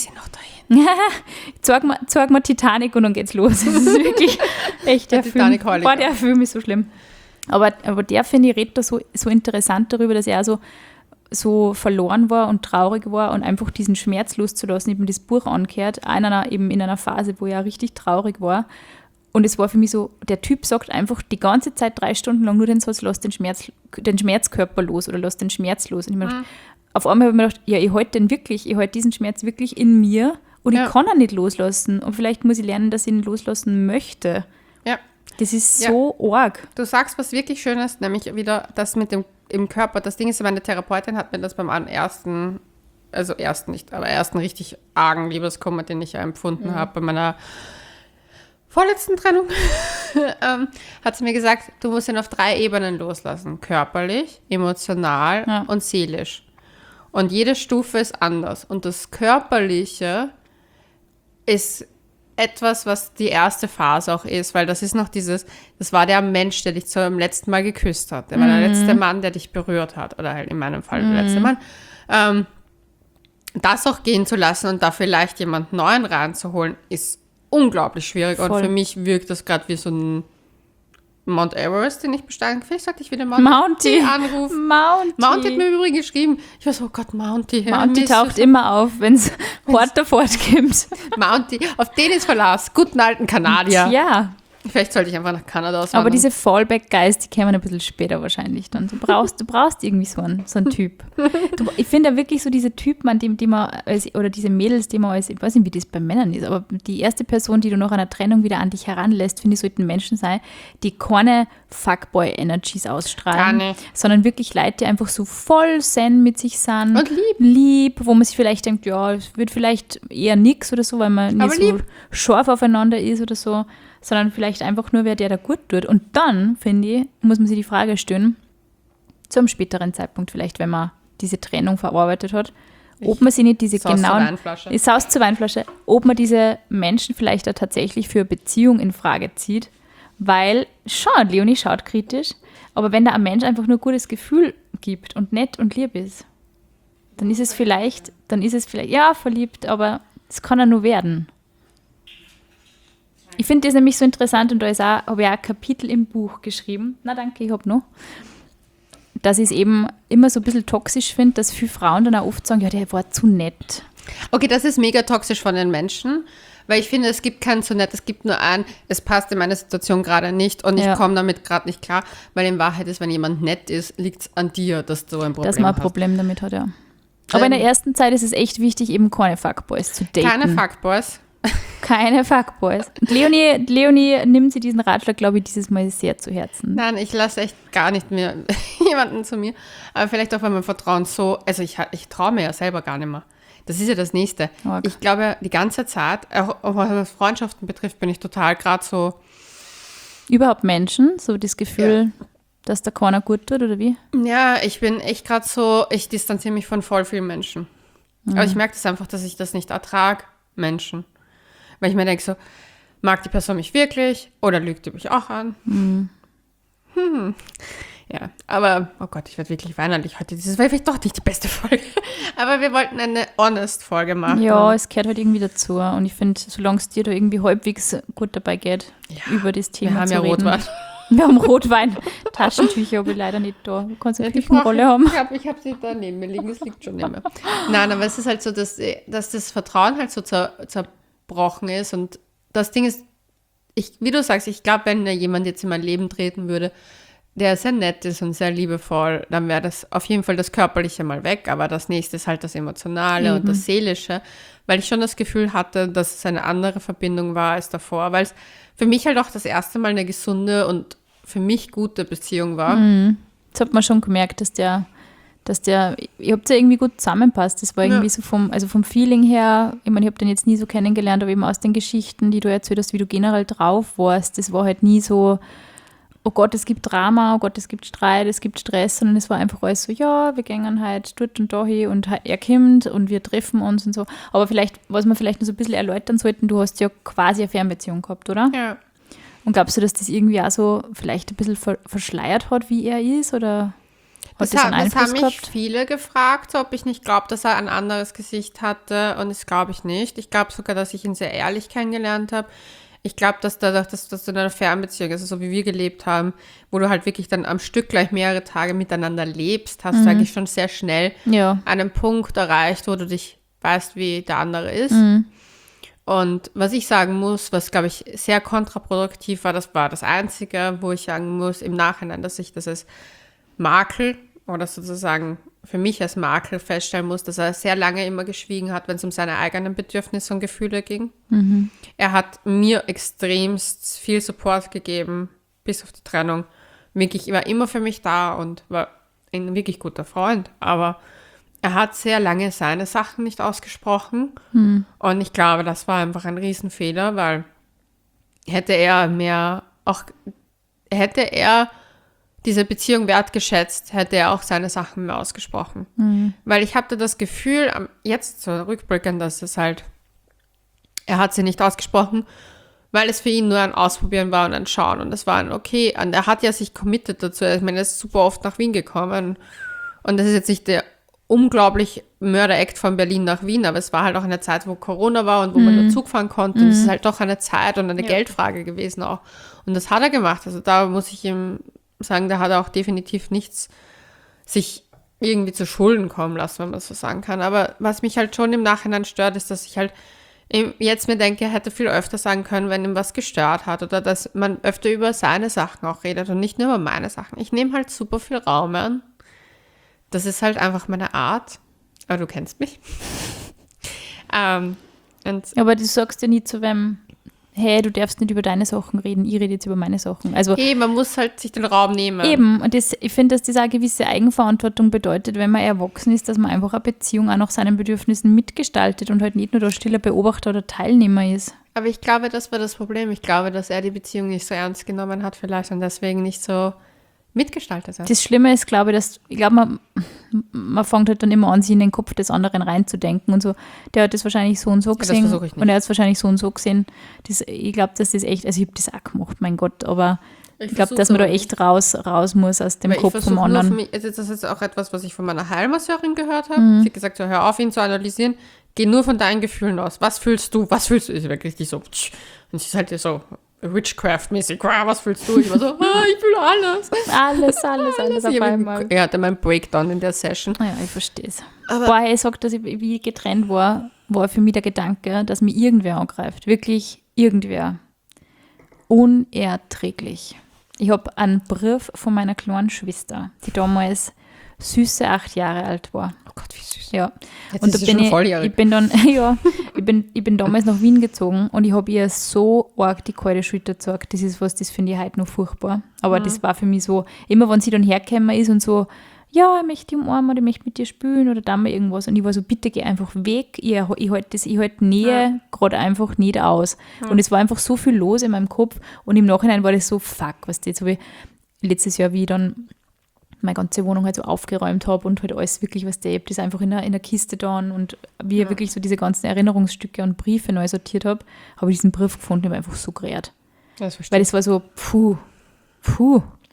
Zeig mal Titanic und dann geht's los. Das ist wirklich echt der Film. Boah, der Film ist so schlimm. Aber der, finde ich, redet da so interessant darüber, dass er so verloren war und traurig war und einfach diesen Schmerz loszulassen, eben das Buch angehört, eben in einer Phase, wo er richtig traurig war. Und es war für mich so, der Typ sagt einfach die ganze Zeit 3 Stunden lang nur den Satz, lass den Schmerzkörper los oder lass den Schmerz los. Und ich mir gedacht, auf einmal habe ich mir gedacht, ja, ich halte diesen Schmerz wirklich in mir und ich kann ihn nicht loslassen. Und vielleicht muss ich lernen, dass ich ihn loslassen möchte. Ja. Das ist so arg. Du sagst was wirklich Schönes, nämlich wieder das mit dem im Körper. Das Ding ist, meine Therapeutin hat mir das beim ersten richtig argen Liebeskummer, den ich empfunden habe, bei meiner vorletzten Trennung, hat sie mir gesagt, du musst ihn auf 3 Ebenen loslassen. Körperlich, emotional und seelisch. Und jede Stufe ist anders. Und das Körperliche ist etwas, was die erste Phase auch ist, weil das ist noch das war der Mensch, der dich zum letzten Mal geküsst hat. Der war der letzte Mann, der dich berührt hat. Oder halt in meinem Fall der letzte Mann. Das auch gehen zu lassen und da vielleicht jemand Neuen reinzuholen, ist unglaublich schwierig. Voll. Und für mich wirkt das gerade wie so ein Mount Everest, den ich besteigen. Vielleicht sollte ich wieder Mounty anrufen. Mounty hat mir übrigens geschrieben. Ich war so, oh Gott, Mounty. Mounty taucht immer auf, wenn es hart fortkommt. Mounty, auf den ist Verlass. Guten alten Kanadier. Ja. Vielleicht sollte ich einfach nach Kanada auswandern. Aber diese Fallback-Guys, die kämen ein bisschen später wahrscheinlich dann. Du brauchst irgendwie so einen Typ. Ich finde ja wirklich so diese Typen, an dem, oder diese Mädels, die man ich weiß nicht, wie das bei Männern ist, aber die erste Person, die du nach einer Trennung wieder an dich heranlässt, finde ich, sollten Menschen sein, die keine Fuckboy-Energies ausstrahlen, sondern wirklich Leute, die einfach so voll zen mit sich sind. Und lieb, wo man sich vielleicht denkt, ja, es wird vielleicht eher nix oder so, weil man nicht so scharf aufeinander ist oder so, sondern vielleicht einfach nur, wer der da gut tut. Und dann, finde ich, muss man sich die Frage stellen, zum späteren Zeitpunkt vielleicht, wenn man diese Trennung verarbeitet hat, ob man sie nicht diese genauen... Saus zur Weinflasche. Ob man diese Menschen vielleicht auch tatsächlich für eine Beziehung in Frage zieht, weil, schon, Leonie schaut kritisch, aber wenn da ein Mensch einfach nur ein gutes Gefühl gibt und nett und lieb ist, dann ist es vielleicht, ja, verliebt, aber es kann ja nur werden. Ich finde das nämlich so interessant und da habe ich auch ein Kapitel im Buch geschrieben. Na danke, ich habe noch. Dass ich es eben immer so ein bisschen toxisch finde, dass viele Frauen dann auch oft sagen, ja, der war zu nett. Okay, das ist mega toxisch von den Menschen, weil ich finde, es gibt keinen zu nett, es gibt nur einen, es passt in meiner Situation gerade nicht und ich komme damit gerade nicht klar, weil in Wahrheit ist, wenn jemand nett ist, liegt es an dir, dass du ein Problem hast. Dass man ein Problem damit hat, ja. Aber in der ersten Zeit ist es echt wichtig, eben keine Fuckboys zu daten. Keine Fuckboys. Keine Fuckboys. Und Leonie nimmt sie diesen Ratschlag, glaube ich, dieses Mal sehr zu Herzen. Nein, ich lasse echt gar nicht mehr jemanden zu mir. Aber vielleicht auch, weil mein Vertrauen so, also ich traue mir ja selber gar nicht mehr. Das ist ja das Nächste. Okay. Ich glaube, die ganze Zeit, auch was Freundschaften betrifft, bin ich total gerade so. Überhaupt Menschen, so das Gefühl, dass da keiner gut tut, oder wie? Ja, ich bin echt gerade so, ich distanziere mich von voll vielen Menschen. Aber ich merke das einfach, dass ich das nicht ertrage, Menschen. Weil ich mir denke so, mag die Person mich wirklich oder lügt die mich auch an? Ja, aber, oh Gott, ich werde wirklich weinerlich heute. Das war vielleicht doch nicht die beste Folge. Aber wir wollten eine Honest-Folge machen. Ja, es gehört halt irgendwie dazu. Und ich finde, solange es dir da irgendwie halbwegs gut dabei geht, über das Thema zu reden. Wir haben ja Rotwein. Wir haben Rotwein. Taschentücher habe ich leider nicht da. Du kannst eine Küchenrolle haben. Ich habe sie da neben mir liegen, das liegt schon nicht mehr. Nein, aber es ist halt so, dass das Vertrauen halt so zerbrochen ist. Und das Ding ist, wie du sagst, ich glaube, wenn jemand jetzt in mein Leben treten würde, der sehr nett ist und sehr liebevoll, dann wäre das auf jeden Fall das Körperliche mal weg, aber das nächste ist halt das Emotionale und das Seelische, weil ich schon das Gefühl hatte, dass es eine andere Verbindung war als davor, weil es für mich halt auch das erste Mal eine gesunde und für mich gute Beziehung war. Das hat man schon gemerkt, dass ihr habt ja irgendwie gut zusammenpasst. Das war irgendwie so vom Feeling her, ich meine, ich habe den jetzt nie so kennengelernt, aber eben aus den Geschichten, die du erzählt hast, wie du generell drauf warst, das war halt nie so, oh Gott, es gibt Drama, oh Gott, es gibt Streit, es gibt Stress, sondern es war einfach alles so, ja, wir gehen halt dort und da hin und er kommt und wir treffen uns und so. Aber vielleicht, was wir vielleicht noch so ein bisschen erläutern sollten, du hast ja quasi eine Fernbeziehung gehabt, oder? Ja. Und glaubst du, dass das irgendwie auch so vielleicht ein bisschen verschleiert hat, wie er ist, oder hat das einen Einfluss gehabt? Das haben mich gehabt? viele gefragt, ob ich nicht glaube, dass er ein anderes Gesicht hatte, und das glaube ich nicht. Ich glaube sogar, dass ich ihn sehr ehrlich kennengelernt habe. Ich glaube, dass dadurch, dass du in einer Fernbeziehung, also so wie wir gelebt haben, wo du halt wirklich dann am Stück gleich mehrere Tage miteinander lebst, hast du eigentlich schon sehr schnell einen Punkt erreicht, wo du dich weißt, wie der andere ist. Und was ich sagen muss, was, glaube ich, sehr kontraproduktiv war, das war das Einzige, wo ich sagen muss im Nachhinein, dass ich das als Makel oder sozusagen für mich als Makel feststellen muss, dass er sehr lange immer geschwiegen hat, wenn es um seine eigenen Bedürfnisse und Gefühle ging. Er hat mir extremst viel Support gegeben, bis auf die Trennung. Wirklich, er war immer für mich da und war ein wirklich guter Freund, aber er hat sehr lange seine Sachen nicht ausgesprochen. Und ich glaube, das war einfach ein Riesenfehler, weil hätte er diese Beziehung wertgeschätzt, hätte er auch seine Sachen mehr ausgesprochen. Weil ich hatte das Gefühl, jetzt so rückblickend, dass es halt, er hat sie nicht ausgesprochen, weil es für ihn nur ein Ausprobieren war und ein Schauen. Und das war ein okay. Und er hat ja sich committed dazu. Ich meine, er ist super oft nach Wien gekommen. Und das ist jetzt nicht der unglaublich Mörder-Act von Berlin nach Wien, aber es war halt auch eine Zeit, wo Corona war und wo man nur Zug fahren konnte. Und es ist halt doch eine Zeit und eine Geldfrage gewesen auch. Und das hat er gemacht. Also da muss ich ihm sagen, da hat er auch definitiv nichts sich irgendwie zu Schulden kommen lassen, wenn man so sagen kann. Aber was mich halt schon im Nachhinein stört, ist, dass ich halt jetzt mir denke, er hätte viel öfter sagen können, wenn ihm was gestört hat oder dass man öfter über seine Sachen auch redet und nicht nur über meine Sachen. Ich nehme halt super viel Raum an. Das ist halt einfach meine Art. Aber du kennst mich. Aber du sagst ja nie zu wem, hey, du darfst nicht über deine Sachen reden, ich rede jetzt über meine Sachen. Also, man muss halt sich den Raum nehmen. Eben, und ich finde, dass das auch eine gewisse Eigenverantwortung bedeutet, wenn man erwachsen ist, dass man einfach eine Beziehung auch nach seinen Bedürfnissen mitgestaltet und halt nicht nur der stiller Beobachter oder Teilnehmer ist. Aber ich glaube, das war das Problem. Ich glaube, dass er die Beziehung nicht so ernst genommen hat vielleicht und deswegen nicht so mitgestaltet hat. Das Schlimme ist, glaube ich, man fängt halt dann immer an, sich in den Kopf des anderen reinzudenken und so. Der hat das wahrscheinlich so und so gesehen und er hat es wahrscheinlich so und so gesehen. Ich glaube, dass das echt, also ich habe das auch gemacht, mein Gott, aber ich glaube, dass man da echt raus muss aus dem Kopf vom anderen. Das ist jetzt auch etwas, was ich von meiner Heilmasseurin gehört habe. Sie hat gesagt, so, hör auf, ihn zu analysieren, geh nur von deinen Gefühlen aus. Was fühlst du? Ich war richtig so, und sie ist halt so Witchcraft-mäßig, was fühlst du? Ich war so, ich fühle alles. Alles auf einmal. Er hatte meinen Breakdown in der Session. Ja, ich verstehe es. Boah, ich sage, dass ich wie getrennt war für mich der Gedanke, dass mich irgendwer angreift. Wirklich irgendwer. Unerträglich. Ich habe einen Brief von meiner kleinen Schwester, die damals süße 8 Jahre alt war. Oh Gott, wie süß. Ja. Jetzt und ist sie schon volljährig. Ich bin damals nach Wien gezogen und ich habe ihr so arg die kalte Schulter gezeigt. Das ist was, das finde ich heute noch furchtbar. Aber das war für mich so, immer wenn sie dann hergekommen ist und so, ja, ich möchte dich umarmen oder ich möchte mit dir spielen oder da mal irgendwas. Und ich war so, bitte geh einfach weg. Ich halte Nähe gerade einfach nicht aus. Und es war einfach so viel los in meinem Kopf. Und im Nachhinein war das so, fuck, was jetzt habe ich letztes Jahr, wie ich dann meine ganze Wohnung halt so aufgeräumt habe und halt alles wirklich, was ich habe das einfach in der Kiste dann und wie ich wirklich so diese ganzen Erinnerungsstücke und Briefe neu sortiert habe ich diesen Brief gefunden und habe einfach so gerät. Weil es war so, puh.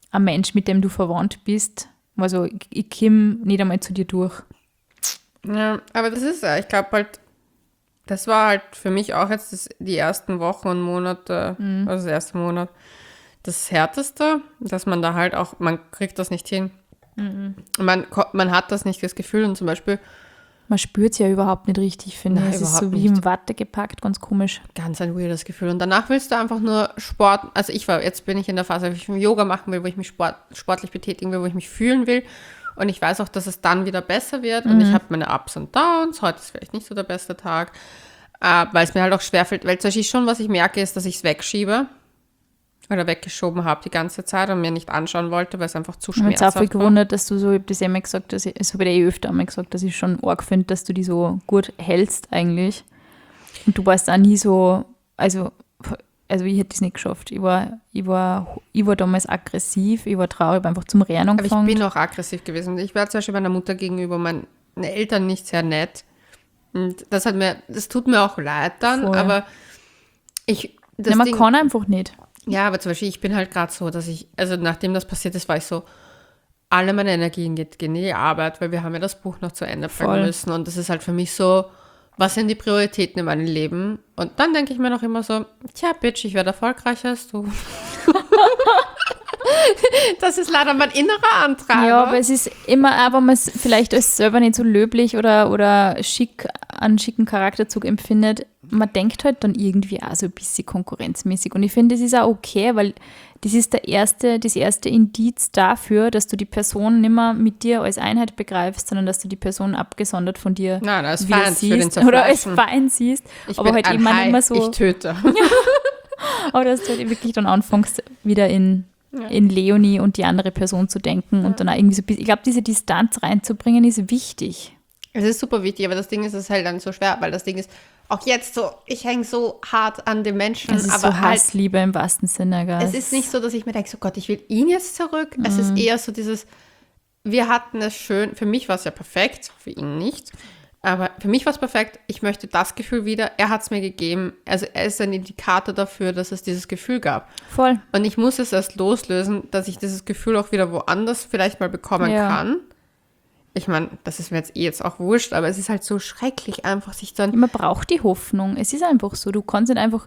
ein Mensch, mit dem du verwandt bist. Also ich komme nicht einmal zu dir durch. Ja, aber das ist ja, ich glaube halt, das war halt für mich auch jetzt die ersten Wochen und Monate, also der erste Monat, das Härteste, dass man da halt auch, man kriegt das nicht hin. Man hat das nicht, das Gefühl, und zum Beispiel Man spürt es ja überhaupt nicht richtig, finde ich. Nein, Es ist so überhaupt wie nicht. im Watte gepackt, ganz komisch. ganz ein weirdes Gefühl. Und danach willst du einfach nur Sport, also jetzt bin ich in der Phase, wo ich Yoga machen will, wo ich mich sportlich betätigen will, wo ich mich fühlen will. Und ich weiß auch, dass es dann wieder besser wird. Und ich habe meine Ups und Downs. Heute ist vielleicht nicht so der beste Tag, weil es mir halt auch schwerfällt. Weil zum Beispiel schon, was ich merke, ist, dass ich es wegschiebe oder weggeschoben habe die ganze Zeit und mir nicht anschauen wollte, weil es einfach zu Ich habe jetzt auch schmerzhaft voll war. gewundert, dass du so, ich habe das immer gesagt, das habe ich öfter einmal gesagt, dass ich schon arg finde, dass du die so gut hältst eigentlich. Und du warst auch nie so, also ich hätte das nicht geschafft. Ich war damals aggressiv, ich war traurig, ich habe einfach zum Rennen Aber angefangen. ich bin auch aggressiv gewesen. Ich war zum Beispiel meiner Mutter gegenüber, meine Eltern nicht sehr nett. Und das tut mir auch leid dann, Voll. aber Man kann einfach nicht. ja, aber zum Beispiel, ich bin halt gerade so, dass also nachdem das passiert ist, war ich so, alle meine Energien gehen in die Arbeit, weil wir haben ja das Buch noch zu Ende bringen Voll. müssen. Und das ist halt für mich so, was sind die Prioritäten in meinem Leben? Und dann denke ich mir noch immer so, tja, Bitch, ich werde erfolgreicher als du. Das ist leider mein innerer Antreiber. Ja, aber es ist immer, aber man es vielleicht als selber nicht so löblich oder einen schicken Charakterzug empfindet, man denkt halt dann irgendwie auch so ein bisschen konkurrenzmäßig. Und ich finde, das ist auch okay, weil das ist das erste Indiz dafür, dass du die Person nicht mehr mit dir als Einheit begreifst, sondern dass du die Person abgesondert von dir Nein, als wieder Feind für den siehst oder als Zerfleischen. Feind siehst. Ich aber bin halt ein immer Hai, nicht mehr so. ich töte. Aber dass du halt wirklich dann anfängst, wieder in Leonie und die andere Person zu denken und dann auch irgendwie so, ich glaube, diese Distanz reinzubringen, ist wichtig. Es ist super wichtig, aber das Ding ist, es ist halt dann so schwer, weil das Ding ist, auch jetzt so, ich hänge so hart an dem Menschen, Es ist aber so halt, Hassliebe im wahrsten Sinne, gell? es ist nicht so, dass ich mir denke, so Gott, ich will ihn jetzt zurück. Es ist eher so dieses, wir hatten es schön, für mich war es ja perfekt, für ihn nicht, aber für mich war es perfekt, ich möchte das Gefühl wieder, er hat es mir gegeben, also er ist ein Indikator dafür, dass es dieses Gefühl gab. Voll. Und ich muss es erst loslösen, dass ich dieses Gefühl auch wieder woanders vielleicht mal bekommen Ja. kann. Ich meine, das ist mir jetzt auch wurscht, aber es ist halt so schrecklich einfach, sich dann Man braucht die Hoffnung. Es ist einfach so. Du kannst nicht einfach,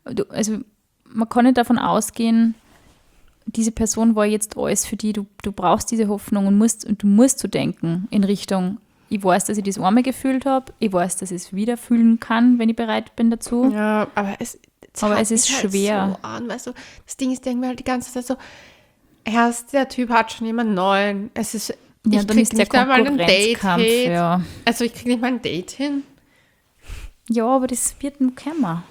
man kann nicht davon ausgehen, diese Person war jetzt alles für die. Du brauchst diese Hoffnung und du musst so denken in Richtung, ich weiß, dass ich das einmal gefühlt habe, ich weiß, dass ich es wieder fühlen kann, wenn ich bereit bin dazu. ja, aber es ist halt schwer. so an, weißt du, das Ding ist, ich denke mir halt die ganze Zeit so, erst der Typ hat schon jemand Neuen, es ist, Ja, ich dann krieg ist der nicht einmal ein Date Konkurrenzkampf, hin. ja. Also ich kriege nicht mal ein Date hin. Ja, aber das wird noch kommen.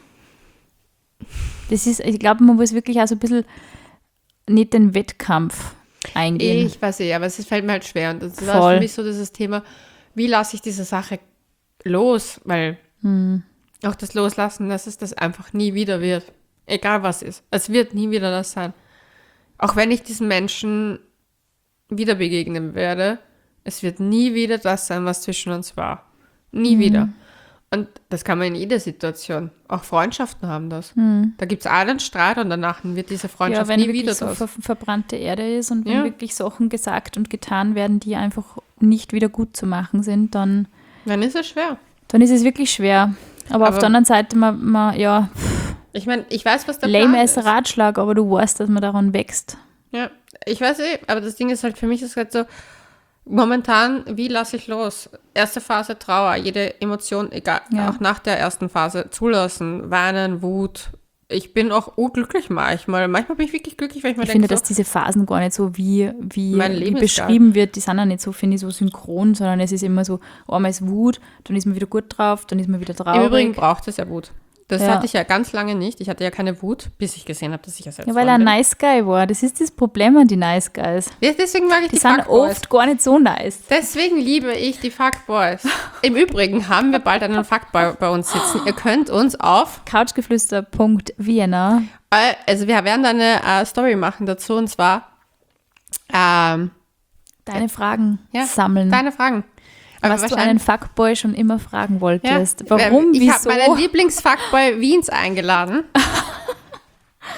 Das ist, ich glaube, man muss wirklich auch so ein bisschen nicht den Wettkampf eingehen. Ich weiß aber es fällt mir halt schwer und das ist Voll. für mich so dieses Thema, wie lasse ich diese Sache los, weil auch das Loslassen, dass es das einfach nie wieder wird. Egal was ist. Es wird nie wieder das sein. Auch wenn ich diesen Menschen wieder begegnen werde, es wird nie wieder das sein, was zwischen uns war. Nie wieder. Und das kann man in jeder Situation. Auch Freundschaften haben das. Da gibt es einen Streit und danach wird diese Ja, Freundschaft wenn nie wirklich wieder so das. verbrannte Erde ist und wenn Ja. wirklich Sachen gesagt und getan werden, die einfach nicht wieder gut zu machen sind, dann Dann ist es schwer. ist es wirklich schwer. Aber auf Aber- der anderen Seite, ja, Ich meine, ich weiß, was der lame Plan als ist. Ratschlag, aber du weißt, dass man daran wächst. Ja, ich weiß aber das Ding ist halt, für mich ist halt so, momentan, wie lasse ich los? Erste Phase Trauer, jede Emotion, egal, Ja. auch nach der ersten Phase, zulassen, weinen, Wut. Ich bin auch urglücklich manchmal. Manchmal bin ich wirklich glücklich, weil ich mir Ich finde, denke, dass diese Phasen gar nicht so, wie Mein Leben ist beschrieben wird, die sind ja nicht so, finde ich, so synchron, sondern es ist immer so, einmal ist Wut, dann ist man wieder gut drauf, dann ist man wieder traurig. im Übrigen braucht es ja Wut. Das Ja. hatte ich ja ganz lange nicht. Ich hatte ja keine Wut, bis ich gesehen habe, dass ich ja selbst Ja, weil er ein Nice Guy war. Das ist das Problem an die Nice Guys. Ja, deswegen mag ich Die die sind Fuckboys. oft gar nicht so nice. Deswegen liebe ich die Fuckboys. Im Übrigen haben wir bald einen Fuckboy bei uns sitzen. Ihr könnt uns auf Couchgeflüster.vienna. also wir werden eine Story machen dazu und zwar Deine Fragen ja, sammeln. deine Fragen. Aber was du einen Fuckboy schon immer fragen wolltest. ja, Warum, ich habe wieso? meinen Lieblingsfuckboy Wiens eingeladen.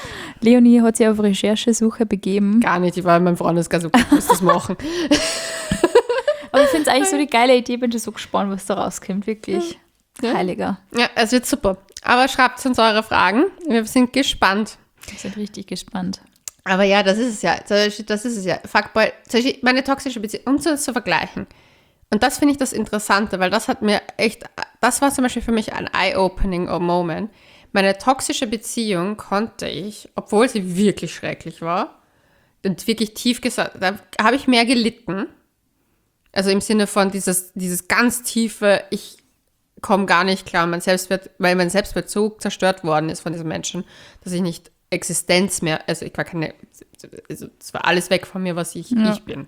Leonie hat sich auf Recherchesuche begeben. Gar nicht, ich war in meinem Freundeskreis, ich muss das machen. Aber ich finde es eigentlich so die geile Idee, bin schon so gespannt, was da rauskommt, wirklich. Ja. Heiliger. Ja, es wird super. Aber schreibt uns eure Fragen, wir sind gespannt. Wir sind richtig gespannt. Aber ja, das ist es ja. Das ist es ja. Fuckboy, zum Beispiel meine toxische Beziehung, um das zu vergleichen. Und das finde ich das Interessante, weil das war zum Beispiel für mich ein eye-opening Moment. Meine toxische Beziehung konnte ich, obwohl sie wirklich schrecklich war, und wirklich tief gesagt, da habe ich mehr gelitten. Also im Sinne von dieses ganz tiefe, ich komme gar nicht klar, weil mein Selbstwert so zerstört worden ist von diesem Menschen, dass ich nicht Existenz mehr, also es war alles weg von mir, was ich bin.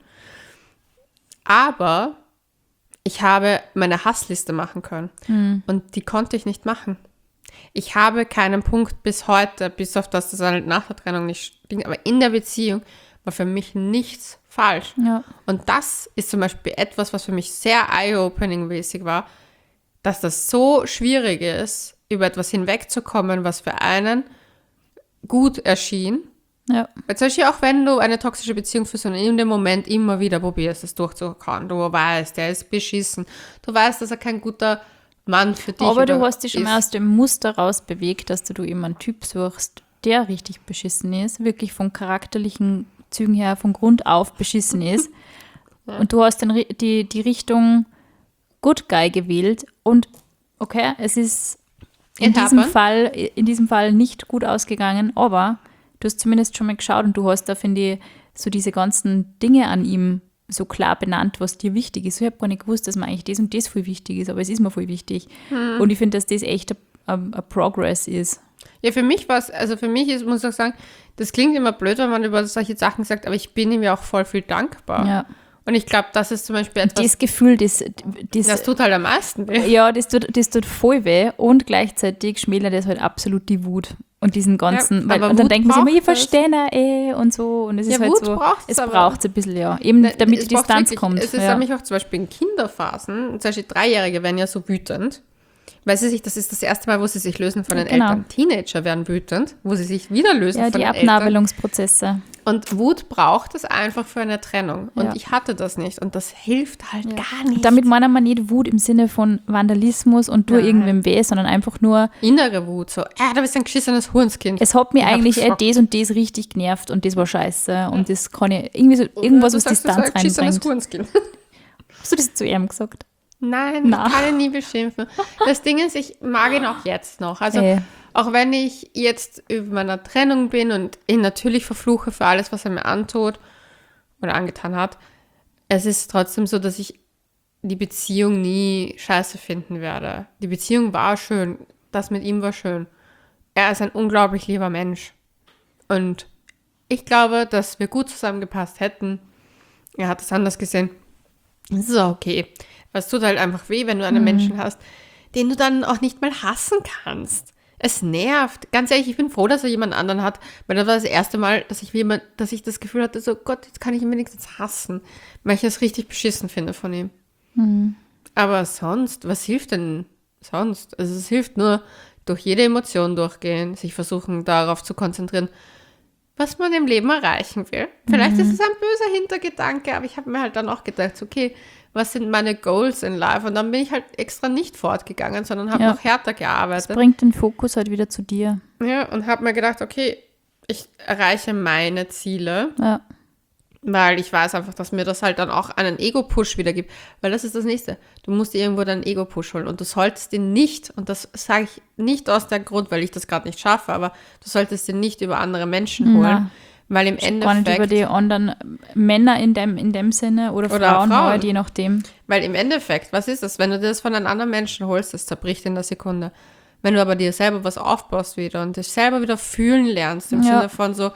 Aber ich habe meine Hassliste machen können und die konnte ich nicht machen. Ich habe keinen Punkt bis heute, bis auf das halt nach der Trennung nicht stimmt, aber in der Beziehung war für mich nichts falsch. Ja. Und das ist zum Beispiel etwas, was für mich sehr eye-opening-mäßig war, dass das so schwierig ist, über etwas hinwegzukommen, was für einen gut erschien. Ja. Weil zum Beispiel auch wenn du eine toxische Beziehung führst und in dem Moment immer wieder probierst, es durchzukauen, du weißt, der ist beschissen, du weißt, dass er kein guter Mann für dich ist. Aber du hast dich schon mal aus dem Muster raus bewegt, dass du eben einen Typ suchst, der richtig beschissen ist, wirklich von charakterlichen Zügen her von Grund auf beschissen ist. Ja. Und du hast dann die Richtung Good Guy gewählt und okay, es ist in diesem Fall nicht gut ausgegangen, aber du hast zumindest schon mal geschaut und du hast da, finde ich, so diese ganzen Dinge an ihm so klar benannt, was dir wichtig ist. Ich habe gar nicht gewusst, dass mir eigentlich das und das voll wichtig ist, aber es ist mir voll wichtig. Und ich finde, dass das echt ein Progress ist. Ja, für mich muss ich auch sagen, das klingt immer blöd, wenn man über solche Sachen sagt, aber ich bin ihm ja auch voll viel dankbar. Ja. Und ich glaube, das ist zum Beispiel etwas... Das Gefühl, das tut halt am meisten weh. Ja, das tut voll weh und gleichzeitig schmälert das halt absolut die Wut und diesen ganzen... Ja, und dann denkt man sich immer, ich verstehe ihn und so. Und es ist halt Wut so... Es braucht es ein bisschen, ja. Eben damit die Distanz kommt. Es ist nämlich auch zum Beispiel in Kinderphasen, zum Beispiel 3-Jährige werden ja so wütend, weil das ist das erste Mal, wo sie sich lösen von den Eltern. Teenager werden wütend, wo sie sich wieder lösen von den Eltern. Ja, die Abnabelungsprozesse. Und Wut braucht es einfach für eine Trennung. Und ich hatte das nicht. Und das hilft halt gar nicht. Damit meinen wir nicht Wut im Sinne von Vandalismus und du irgendwem weh, sondern einfach nur... innere Wut. So, du bist ein geschissenes Hurenskind. Es hat mir eigentlich das und das richtig genervt und das war scheiße. Und das kann ich... Irgendwie so irgendwas, was Distanz reinbringt. Hurenskind. Hast du das zu ihm gesagt? Nein, ich kann ihn nie beschimpfen. Das Ding ist, ich mag ihn auch jetzt noch. Also auch wenn ich jetzt über meiner Trennung bin und ihn natürlich verfluche für alles, was er mir antut oder angetan hat, es ist trotzdem so, dass ich die Beziehung nie scheiße finden werde. Die Beziehung war schön. Das mit ihm war schön. Er ist ein unglaublich lieber Mensch. Und ich glaube, dass wir gut zusammengepasst hätten. Er hat es anders gesehen. Das ist auch okay. Es tut halt einfach weh, wenn du einen Menschen hast, den du dann auch nicht mal hassen kannst. Es nervt. Ganz ehrlich, ich bin froh, dass er jemand anderen hat, weil das war das erste Mal, dass ich das Gefühl hatte, so Gott, jetzt kann ich ihn wenigstens hassen, weil ich das richtig beschissen finde von ihm. Aber sonst, was hilft denn sonst? Also es hilft nur, durch jede Emotion durchgehen, sich versuchen, darauf zu konzentrieren, was man im Leben erreichen will. Vielleicht ist es ein böser Hintergedanke, aber ich habe mir halt dann auch gedacht, okay, was sind meine Goals in life? Und dann bin ich halt extra nicht fortgegangen, sondern habe noch härter gearbeitet. Das bringt den Fokus halt wieder zu dir. Ja, und habe mir gedacht, okay, ich erreiche meine Ziele, weil ich weiß einfach, dass mir das halt dann auch einen Ego-Push wieder gibt. Weil das ist das Nächste. Du musst dir irgendwo deinen Ego-Push holen und du solltest den nicht, und das sage ich nicht aus dem Grund, weil ich das gerade nicht schaffe, aber du solltest den nicht über andere Menschen holen. Weil im Endeffekt... Gar nicht über die anderen Männer in dem Sinne oder Frauen. Halt, je nachdem. Weil im Endeffekt, was ist das? Wenn du dir das von einem anderen Menschen holst, das zerbricht in der Sekunde. Wenn du aber dir selber was aufbaust wieder und dich selber wieder fühlen lernst, im Sinne von so,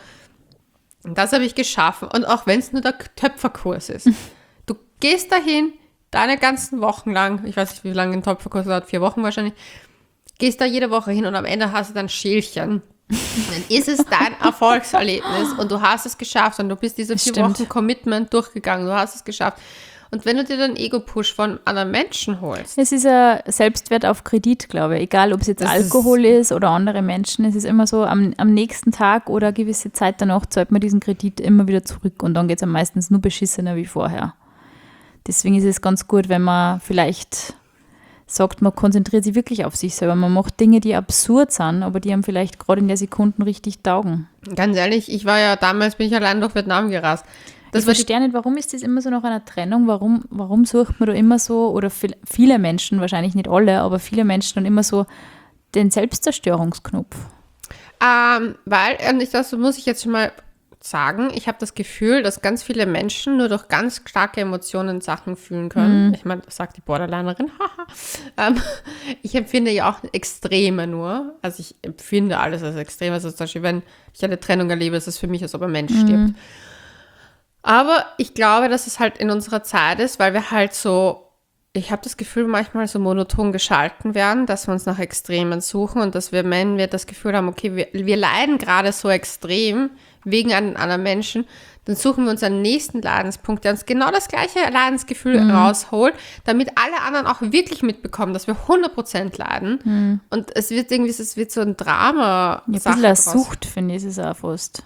das habe ich geschaffen. Und auch wenn es nur der Töpferkurs ist. Du gehst dahin, deine ganzen Wochen lang, ich weiß nicht, wie lange ein Töpferkurs dauert, 4 Wochen wahrscheinlich, gehst da jede Woche hin und am Ende hast du dann Schälchen. Dann ist es dein Erfolgserlebnis und du hast es geschafft und du bist diese 4 Wochen Commitment durchgegangen, du hast es geschafft. Und wenn du dir dann Ego-Push von anderen Menschen holst. Es ist ein Selbstwert auf Kredit, glaube ich. Egal, ob es jetzt Alkohol ist oder andere Menschen. Es ist immer so, am nächsten Tag oder eine gewisse Zeit danach zahlt man diesen Kredit immer wieder zurück und dann geht es am meistens nur beschissener wie vorher. Deswegen ist es ganz gut, wenn man vielleicht sagt, man konzentriert sich wirklich auf sich selber. Man macht Dinge, die absurd sind, aber die einem vielleicht gerade in der Sekunde richtig taugen. Ganz ehrlich, bin ich allein durch Vietnam gereist. Ich verstehe nicht, warum ist das immer so nach einer Trennung? Warum sucht man da immer so, oder viele Menschen, wahrscheinlich nicht alle, aber viele Menschen dann immer so den Selbstzerstörungsknopf? Das muss ich jetzt schon mal sagen, ich habe das Gefühl, dass ganz viele Menschen nur durch ganz starke Emotionen Sachen fühlen können. Ich meine, das sagt die Borderlinerin. Ich empfinde ja auch Extreme nur. Also ich empfinde alles als extrem. Also zum Beispiel, wenn ich eine Trennung erlebe, ist es für mich, als ob ein Mensch stirbt. Aber ich glaube, dass es halt in unserer Zeit ist, weil wir halt so, ich habe das Gefühl, manchmal so monoton geschalten werden, dass wir uns nach Extremen suchen und dass wenn wir das Gefühl haben, okay, wir leiden gerade so extrem wegen einem anderen Menschen, dann suchen wir uns einen nächsten Leidenspunkt, der uns genau das gleiche Leidensgefühl rausholt, damit alle anderen auch wirklich mitbekommen, dass wir 100% leiden. Und es wird so ein Drama. Ja, ein bisschen eine Sucht, finde ich, ist es auch fast.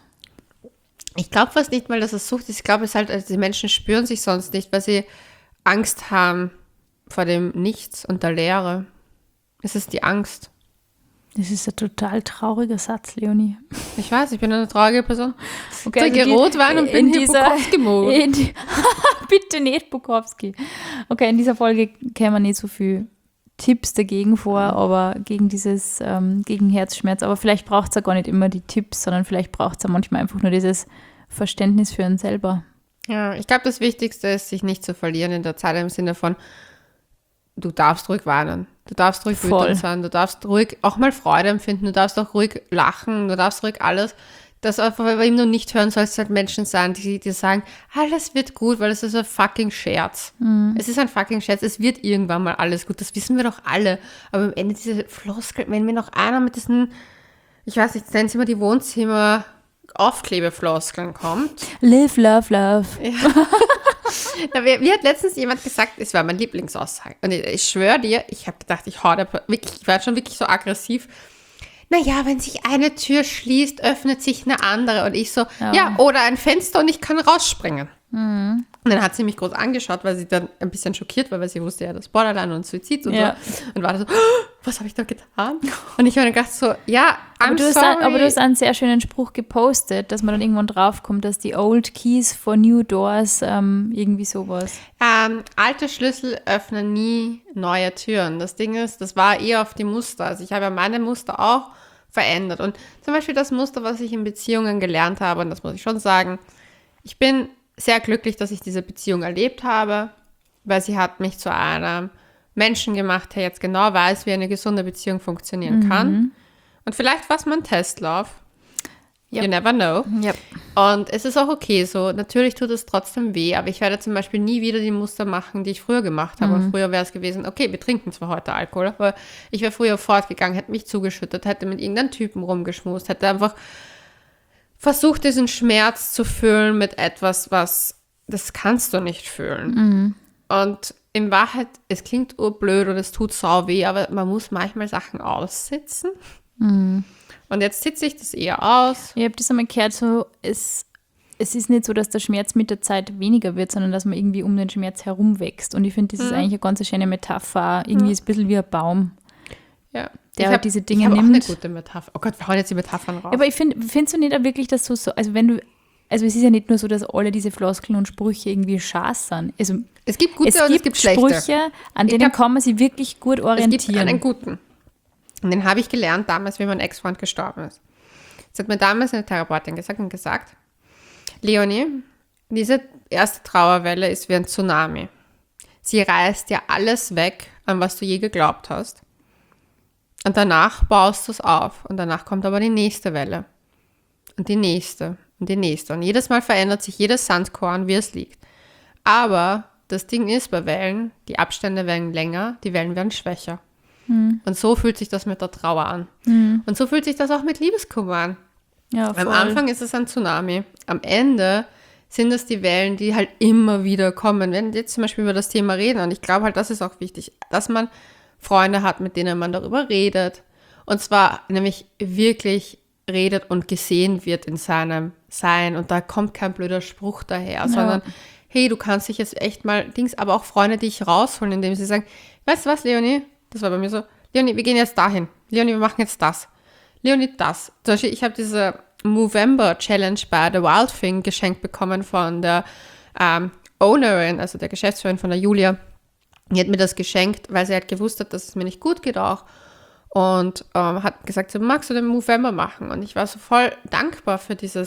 Ich glaube fast nicht mal, dass es Sucht ist. Ich glaube, es halt, also die Menschen spüren sich sonst nicht, weil sie Angst haben vor dem Nichts und der Leere. Es ist die Angst. Das ist ein total trauriger Satz, Leonie. Ich weiß, ich bin eine traurige Person. Okay, ich trinke Rotwein und bin hier Bukowski-Mode. Bitte nicht Bukowski. Okay, in dieser Folge kämen nicht so viel Tipps dagegen vor, aber gegen gegen Herzschmerz. Aber vielleicht braucht es ja gar nicht immer die Tipps, sondern vielleicht braucht es ja manchmal einfach nur dieses Verständnis für einen selber. Ja, ich glaube, das Wichtigste ist, sich nicht zu verlieren in der Zeit im Sinne von, du darfst ruhig weinen, du darfst ruhig wütend sein, du darfst ruhig auch mal Freude empfinden, du darfst auch ruhig lachen, du darfst ruhig alles. Das einfach, weil du nicht hören sollst, halt Menschen sein, die sagen, alles wird gut, weil es ist ein fucking Scherz. Es ist ein fucking Scherz, es wird irgendwann mal alles gut, das wissen wir doch alle. Aber am Ende diese Floskel, wenn mir noch einer mit diesen, ich weiß nicht, nennen sie mal die Wohnzimmer Aufklebefloskeln kommt. Live, love, love. Ja. Mir hat letztens jemand gesagt, es war mein Lieblingsaussage. Und ich schwöre dir, ich habe gedacht, ich war schon wirklich so aggressiv. Naja, wenn sich eine Tür schließt, öffnet sich eine andere. Und ich so, ja oder ein Fenster und ich kann rausspringen. Und dann hat sie mich groß angeschaut, weil sie dann ein bisschen schockiert war, weil sie wusste ja, das Borderline und Suizid und so. Und war da so, was habe ich da getan? Und ich habe dann gedacht so, ja, aber du hast einen sehr schönen Spruch gepostet, dass man dann irgendwann draufkommt, dass die Old Keys for New Doors, irgendwie sowas. Alte Schlüssel öffnen nie neue Türen. Das Ding ist, das war eher auf die Muster. Also ich habe ja meine Muster auch verändert. Und zum Beispiel das Muster, was ich in Beziehungen gelernt habe, und das muss ich schon sagen, ich bin sehr glücklich, dass ich diese Beziehung erlebt habe, weil sie hat mich zu einem Menschen gemacht, der jetzt genau weiß, wie eine gesunde Beziehung funktionieren kann. Und vielleicht war es mein Testlauf. Yep. You never know. Yep. Und es ist auch okay so. Natürlich tut es trotzdem weh, aber ich werde zum Beispiel nie wieder die Muster machen, die ich früher gemacht habe. Und früher wäre es gewesen, okay, wir trinken zwar heute Alkohol, aber ich wäre früher fortgegangen, hätte mich zugeschüttet, hätte mit irgendeinem Typen rumgeschmust, hätte einfach versucht, diesen Schmerz zu fühlen mit etwas, das kannst du nicht fühlen. Und in Wahrheit, es klingt urblöd und es tut sau weh, aber man muss manchmal Sachen aussitzen. Und jetzt sitze ich das eher aus. Ich habe das einmal gehört, so, es ist nicht so, dass der Schmerz mit der Zeit weniger wird, sondern dass man irgendwie um den Schmerz herum wächst. Und ich finde, das ist eigentlich eine ganz schöne Metapher. Irgendwie ist es ein bisschen wie ein Baum. Ja. Der halt diese Dinge nimmt. nimmt. Auch eine gute Metapher. Oh Gott, wir hauen jetzt die Metaphern raus. Ja, aber findest du nicht auch wirklich, dass so, also es ist ja nicht nur so, dass alle diese Floskeln und Sprüche irgendwie Schaß sind. Also es gibt gute und es gibt schlechte. Sprüche, an denen kann man sich wirklich gut orientieren. Es gibt einen guten. Und den habe ich gelernt damals, wie mein Ex-Freund gestorben ist. Das hat mir damals eine Therapeutin gesagt, Leonie, diese erste Trauerwelle ist wie ein Tsunami. Sie reißt ja alles weg, an was du je geglaubt hast. Und danach baust du es auf. Und danach kommt aber die nächste Welle. Und die nächste. Und die nächste. Und jedes Mal verändert sich jedes Sandkorn, wie es liegt. Aber das Ding ist bei Wellen, die Abstände werden länger, die Wellen werden schwächer. Und so fühlt sich das mit der Trauer an. Und so fühlt sich das auch mit Liebeskummer an. Ja, am Anfang ist es ein Tsunami. Am Ende sind das die Wellen, die halt immer wieder kommen. Wenn wir jetzt zum Beispiel über das Thema reden, und ich glaube halt, das ist auch wichtig, dass man Freunde hat, mit denen man darüber redet. Und zwar nämlich wirklich redet und gesehen wird in seinem Sein. Und da kommt kein blöder Spruch daher, sondern hey, du kannst dich jetzt echt mal aber auch Freunde, die ich rausholen, indem sie sagen, weißt du was, Leonie? Das war bei mir so, Leonie, wir gehen jetzt dahin. Leonie, wir machen jetzt das. Leonie, das. Zum Beispiel, ich habe diese Movember Challenge bei The Wild Thing geschenkt bekommen von der Ownerin, also der Geschäftsführerin von der Julia. Die hat mir das geschenkt, weil sie halt gewusst hat, dass es mir nicht gut geht auch. Und hat gesagt, so, magst du den Movember machen? Und ich war so voll dankbar für diese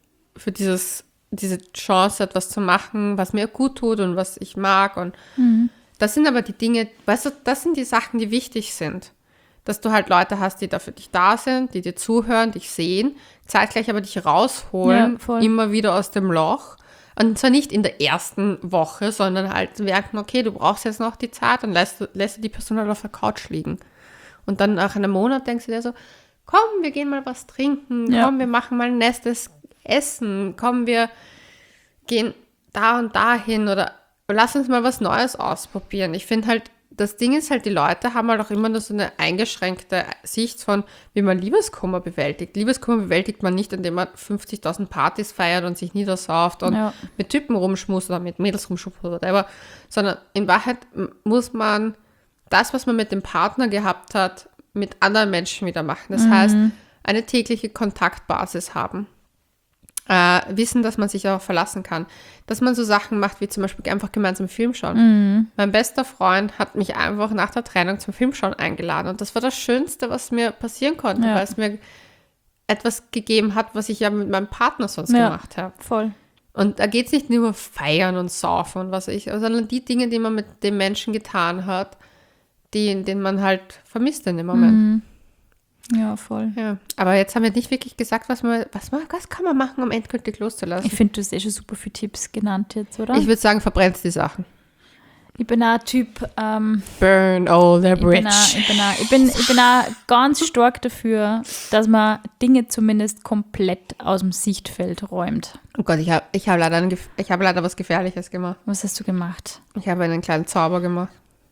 Chance, etwas zu machen, was mir gut tut und was ich mag. Und das sind aber die Dinge, weißt du, das sind die Sachen, die wichtig sind. Dass du halt Leute hast, die da für dich da sind, die dir zuhören, dich sehen, zeitgleich aber dich rausholen, immer wieder aus dem Loch. Und zwar nicht in der ersten Woche, sondern halt merken, okay, du brauchst jetzt noch die Zeit, dann lässt du die Person halt auf der Couch liegen. Und dann nach einem Monat denkst du dir so, komm, wir gehen mal was trinken, komm, wir machen mal ein nestes Essen, komm, wir gehen da und dahin oder lass uns mal was Neues ausprobieren. Ich finde halt, das Ding ist halt, die Leute haben halt auch immer nur so eine eingeschränkte Sicht von, wie man Liebeskummer bewältigt. Liebeskummer bewältigt man nicht, indem man 50.000 Partys feiert und sich niedersauft und mit Typen rumschmust oder mit Mädels rumschmust oder whatever, sondern in Wahrheit muss man das, was man mit dem Partner gehabt hat, mit anderen Menschen wieder machen. Das heißt, eine tägliche Kontaktbasis haben. Wissen, dass man sich auch verlassen kann. Dass man so Sachen macht, wie zum Beispiel einfach gemeinsam Film schauen. Mein bester Freund hat mich einfach nach der Trennung zum Filmschauen eingeladen und das war das Schönste, was mir passieren konnte, weil es mir etwas gegeben hat, was ich ja mit meinem Partner sonst gemacht habe. Voll. Und da geht es nicht nur um Feiern und Saufen und was sondern die Dinge, die man mit dem Menschen getan hat, den man halt vermisst in dem Moment. Ja, voll. Ja, aber jetzt haben wir nicht wirklich gesagt, was kann man machen, um endgültig loszulassen. Ich finde, du hast schon super viele Tipps genannt jetzt, oder? Ich würde sagen, verbrennst die Sachen. Ich bin auch ein Typ, Burn all the bridge. Ich bin auch ganz stark dafür, dass man Dinge zumindest komplett aus dem Sichtfeld räumt. Oh Gott, ich hab leider was Gefährliches gemacht. Was hast du gemacht? Ich habe einen kleinen Zauber gemacht.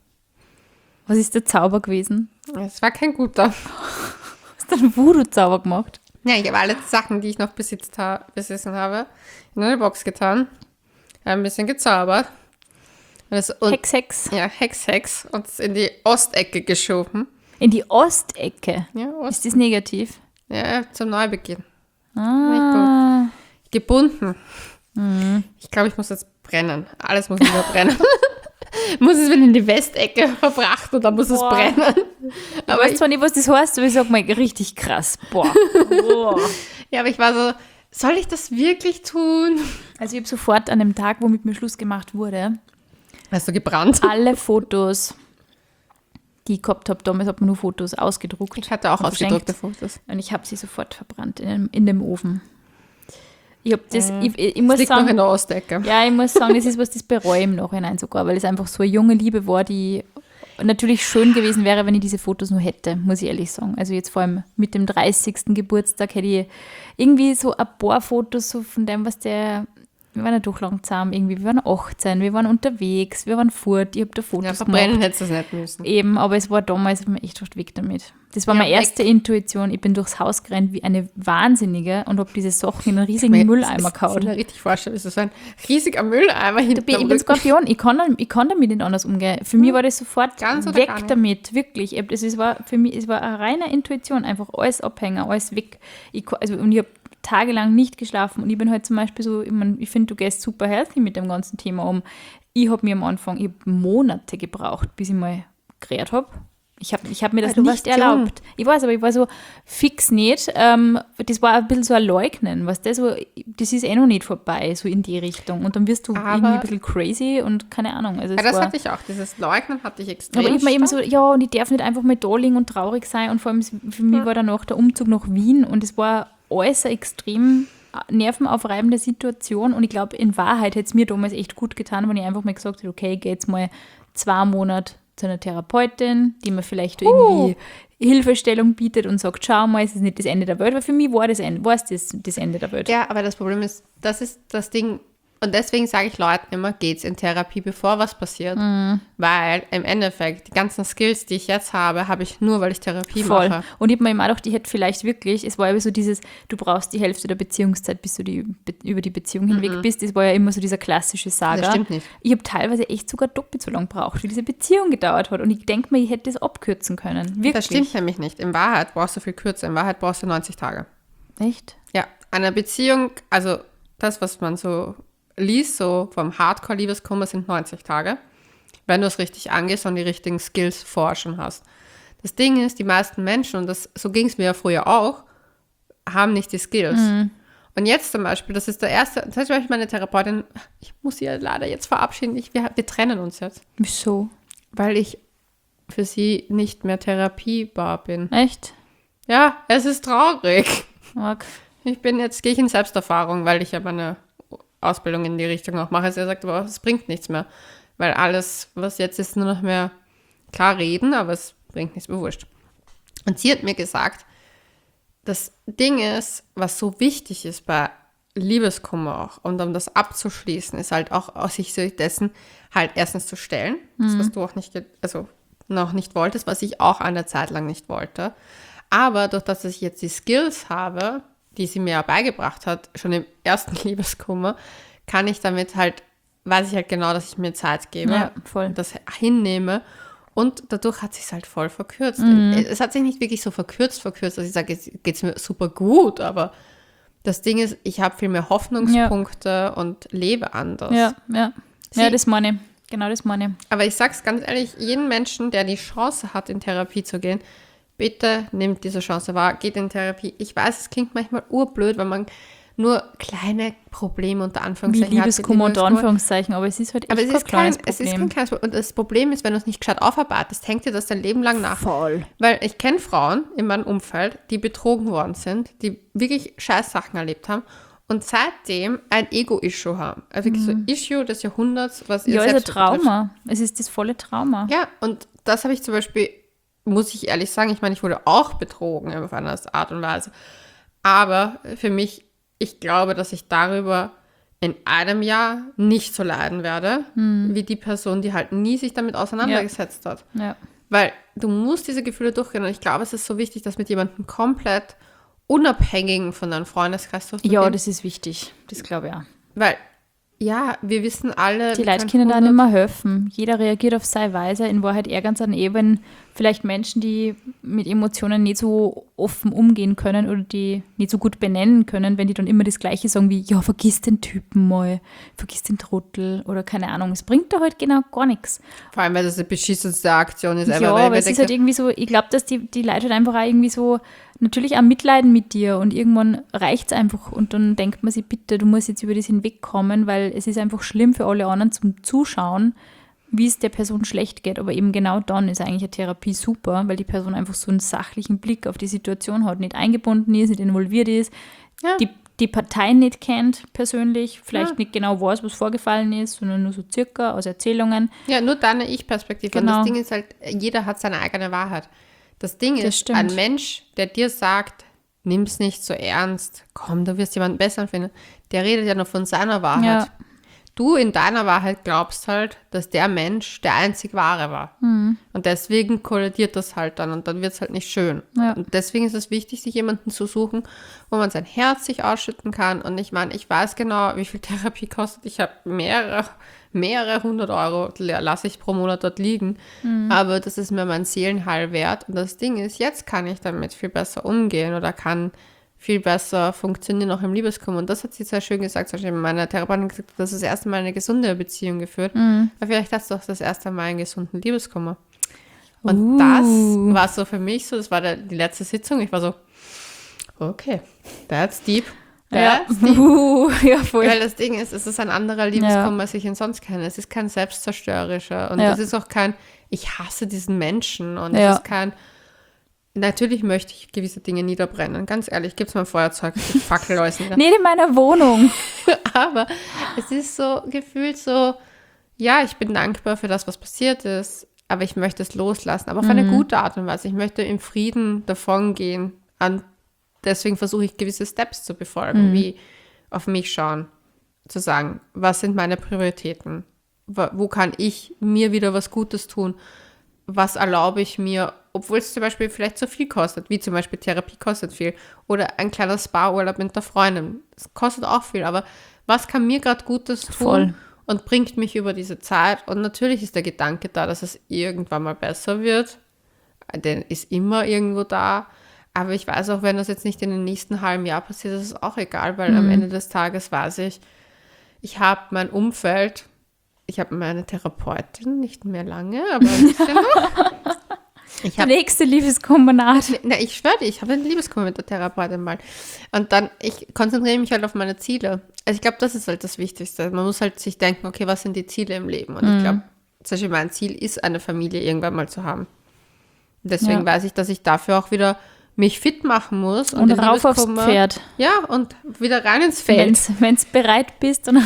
Was ist der Zauber gewesen? Es war kein guter. Hast du einen Voodoo-Zauber gemacht? Ja, ich habe alle Sachen, die ich noch besessen habe, in eine Box getan. Habe ein bisschen gezaubert. Hex. Ja, Hex. Und es in die Ostecke geschoben. In die Ostecke? Ja, Ist das negativ? Ja, zum Neubeginn. Ah. Gebunden. Ich glaube, ich muss jetzt brennen. Alles muss wieder brennen. Muss es wieder in die Westecke verbracht und dann muss es brennen. Aber ich weiß zwar nicht, was das heißt, aber ich sag mal, richtig krass. Boah. Ja, aber ich war so, soll ich das wirklich tun? Also ich habe sofort an dem Tag, wo mit mir Schluss gemacht wurde, hast du gebrannt? Alle Fotos, die ich gehabt habe, damals hat man nur Fotos ausgedruckt. Ich hatte auch ausgedruckte Fotos. Und ich habe sie sofort verbrannt in dem Ofen. Ich habe das, ich das muss liegt sagen, noch in der Ostecke. Ja, ich muss sagen, das ist was, das bereue ich im Nachhinein sogar, weil es einfach so eine junge Liebe war, die natürlich schön gewesen wäre, wenn ich diese Fotos nur hätte, muss ich ehrlich sagen. Also jetzt vor allem mit dem 30. Geburtstag hätte ich irgendwie so ein paar Fotos so von dem, wir waren ja doch lang zusammen irgendwie, wir waren 18, wir waren unterwegs, wir waren fort, ich habe da Fotos gemacht. Verbrennen hättest du es nicht müssen. Eben, aber es war damals, ich habe mir echt oft weg damit. Das war meine erste Intuition, ich bin durchs Haus gerannt wie eine Wahnsinnige und habe diese Sachen in einen riesigen Mülleimer gehauen. Ich kann mir richtig vorstellen, das ist so ein riesiger Mülleimer hinten. Ich bin Skorpion, ich kann damit nicht anders umgehen. Für mich war das sofort weg damit, wirklich. Es war eine reine Intuition, einfach alles abhängen, alles weg. Ich habe tagelang nicht geschlafen und ich bin halt zum Beispiel so, ich finde, du gehst super healthy mit dem ganzen Thema um. Ich habe Monate gebraucht, bis ich mal geredet habe. Ich hab mir das nicht erlaubt. Ich weiß, aber ich war so fix nicht. Das war ein bisschen so ein Leugnen, weißt du, so, das ist noch nicht vorbei, so in die Richtung. Und dann wirst du irgendwie ein bisschen crazy und keine Ahnung. Also das hatte ich auch, dieses Leugnen hatte ich extrem. Aber ich mir eben so, ja, und ich darf nicht einfach mal da liegen und traurig sein. Und vor allem für mich war danach der Umzug nach Wien und es war alles eine extrem nervenaufreibende Situation. Und ich glaube, in Wahrheit hätte es mir damals echt gut getan, wenn ich einfach mal gesagt hätte, okay, ich gehe jetzt mal 2 Monate zu einer Therapeutin, die mir vielleicht irgendwie Hilfestellung bietet und sagt, schau mal, es ist nicht das Ende der Welt, weil für mich war es das Ende der Welt. Ja, aber das Problem ist, das ist das Ding, Und deswegen sage ich Leuten immer, geht's in Therapie, bevor was passiert. Weil im Endeffekt, die ganzen Skills, die ich jetzt habe ich nur, weil ich Therapie Voll. mache. Und ich habe mir immer gedacht, die hätte vielleicht wirklich, es war ja so dieses, du brauchst die Hälfte der Beziehungszeit, bis du über die Beziehung hinweg bist. Das war ja immer so dieser klassische Saga. Das stimmt nicht. Ich habe teilweise echt sogar doppelt so lange gebraucht, wie diese Beziehung gedauert hat. Und ich denke mir, ich hätte das abkürzen können. Wirklich. Das stimmt nämlich nicht. In Wahrheit brauchst du viel kürzer. In Wahrheit brauchst du 90 Tage. Echt? Ja, eine Beziehung, also das, was man so liest, so vom Hardcore-Liebeskummer sind 90 Tage, wenn du es richtig angehst und die richtigen Skills forschen hast. Das Ding ist, die meisten Menschen, und so ging es mir ja früher auch, haben nicht die Skills. Und jetzt zum Beispiel, das ist der erste, das heißt, ich meine Therapeutin, ich muss sie ja leider jetzt verabschieden, wir trennen uns jetzt. Wieso? Weil ich für sie nicht mehr therapiebar bin. Echt? Ja, es ist traurig. Marc. Gehe ich in Selbsterfahrung, weil ich ja meine Ausbildung in die Richtung auch mache. Sie sagt, aber es bringt nichts mehr. Weil alles, was jetzt ist, nur noch mehr klar reden, aber es bringt nichts mehr, wurscht. Und sie hat mir gesagt, das Ding ist, was so wichtig ist bei Liebeskummer auch, und um das abzuschließen, ist halt auch aus sich dessen halt erstens zu stellen, das, was du auch noch nicht wolltest, was ich auch eine Zeit lang nicht wollte. Aber durch das ich jetzt die Skills habe, die sie mir ja beigebracht hat, schon im ersten Liebeskummer, kann ich damit halt, weiß ich halt genau, dass ich mir Zeit gebe, Ja, voll. und das hinnehme. Und dadurch hat sich halt voll verkürzt. Es hat sich nicht wirklich so verkürzt, dass ich sage, jetzt geht es mir super gut, aber das Ding ist, ich habe viel mehr Hoffnungspunkte und lebe anders. Ja. Ja, das meine ich. Genau das meine ich. Aber ich sag's ganz ehrlich, jeden Menschen, der die Chance hat, in Therapie zu gehen, bitte nehmt diese Chance wahr, geht in Therapie. Ich weiß, es klingt manchmal urblöd, wenn man nur kleine Probleme unter Wie Anführungszeichen Liebeskummer unter Anführungszeichen, aber es ist halt echt Aber es ist kein Problem. kleines Problem. Und das Problem ist, wenn du es nicht gescheit aufarbeitest, hängt dir das dein Leben lang nach. Voll. Weil ich kenne Frauen in meinem Umfeld, die betrogen worden sind, die wirklich scheiß Sachen erlebt haben und seitdem ein Ego-Issue haben. Also wirklich so ein Issue des Jahrhunderts, was ihr Ja, ist ein selbst betrifft. Trauma. Es ist das volle Trauma. Ja, und das habe ich zum Beispiel, muss ich ehrlich sagen, ich meine, ich wurde auch betrogen auf eine Art und Weise. Aber für mich, ich glaube, dass ich darüber in einem Jahr nicht so leiden werde, wie die Person, die halt nie sich damit auseinandergesetzt hat. Ja. Weil du musst diese Gefühle durchgehen und ich glaube, es ist so wichtig, dass mit jemandem komplett unabhängigen von deinem Freundeskreis durchzugehen. Ja, das ist wichtig. Das glaube ich auch. Weil, ja, wir wissen alle... Die Leute können da nicht mehr helfen. Jeder reagiert auf seine Weise. In Wahrheit eher ganz an wenn vielleicht Menschen, die mit Emotionen nicht so offen umgehen können oder die nicht so gut benennen können, wenn die dann immer das Gleiche sagen wie, ja, vergiss den Typen mal, vergiss den Trottel oder keine Ahnung. Es bringt da halt genau gar nichts. Vor allem, weil das die beschissenste Aktion ist. Ja, aber es ist halt irgendwie so, ich glaube, dass die Leute halt einfach auch irgendwie so natürlich auch mitleiden mit dir und irgendwann reicht es einfach und dann denkt man sich, bitte, du musst jetzt über das hinwegkommen, weil es ist einfach schlimm für alle anderen zum Zuschauen, wie es der Person schlecht geht. Aber eben genau dann ist eigentlich eine Therapie super, weil die Person einfach so einen sachlichen Blick auf die Situation hat, nicht eingebunden ist, nicht involviert ist, Ja. die Partei nicht kennt persönlich, vielleicht nicht genau weiß, was vorgefallen ist, sondern nur so circa aus Erzählungen. Ja, nur deine Ich-Perspektive. Genau. Und das Ding ist halt, jeder hat seine eigene Wahrheit. Das Ding Das ist, stimmt. ein Mensch, der dir sagt, nimm's nicht so ernst, komm, du wirst jemanden besser finden, der redet ja nur von seiner Wahrheit. Ja. Du in deiner Wahrheit glaubst halt, dass der Mensch der einzig Wahre war. Und deswegen kollidiert das halt dann und dann wird es halt nicht schön. Ja. Und deswegen ist es wichtig, sich jemanden zu suchen, wo man sein Herz sich ausschütten kann. Und ich meine, ich weiß genau, wie viel Therapie kostet. Ich habe mehrere 100 Euro lasse ich pro Monat dort liegen. Aber das ist mir mein Seelenheil wert. Und das Ding ist, jetzt kann ich damit viel besser umgehen oder kann viel besser funktionieren, auch im Liebeskummer. Und das hat sie sehr schön gesagt. Zum Beispiel meine Therapeutin gesagt, das ist das erste Mal eine gesunde Beziehung geführt. Aber vielleicht hast du auch das erste Mal einen gesunden Liebeskummer. Und das war so für mich so, das war die letzte Sitzung. Ich war so, okay, that's deep. That's deep. Ja, voll. Weil das Ding ist, es ist ein anderer Liebeskummer, als ich ihn sonst kenne. Es ist kein selbstzerstörerischer. Und es ist auch kein, ich hasse diesen Menschen. Und es ist kein, natürlich möchte ich gewisse Dinge niederbrennen. Ganz ehrlich, gib's mal ein Feuerzeug, die Fackel läusen. Nicht in meiner Wohnung. Aber es ist so gefühlt so, ja, ich bin dankbar für das, was passiert ist, aber ich möchte es loslassen. Aber auf eine gute Art und Weise. Ich möchte im Frieden davongehen. Deswegen versuche ich gewisse Steps zu befolgen, wie auf mich schauen. zu sagen, was sind meine Prioritäten? Wo kann ich mir wieder was Gutes tun? Was erlaube ich mir, obwohl es zum Beispiel vielleicht zu viel kostet, wie zum Beispiel Therapie kostet viel oder ein kleiner Spa-Urlaub mit der Freundin. Das kostet auch viel, aber was kann mir gerade Gutes tun Voll. und bringt mich über diese Zeit? Und natürlich ist der Gedanke da, dass es irgendwann mal besser wird. Der ist immer irgendwo da. Aber ich weiß auch, wenn das jetzt nicht in den nächsten halben Jahr passiert, ist es auch egal, weil am Ende des Tages weiß ich habe mein Umfeld, ich habe meine Therapeutin, nicht mehr lange, aber ein bisschen noch. Der nächste Liebeskombinat. Ich schwöre dir, ich habe eine Liebeskummer mit der Therapeutin mal. Und dann, ich konzentriere mich halt auf meine Ziele. Also ich glaube, das ist halt das Wichtigste. Man muss halt sich denken, okay, was sind die Ziele im Leben? Und ich glaube, zum Beispiel mein Ziel ist, eine Familie irgendwann mal zu haben. Deswegen weiß ich, dass ich dafür auch wieder mich fit machen muss. Und rauf aufs Pferd. Ja, und wieder rein ins Feld. Wenn du bereit bist, dann Renn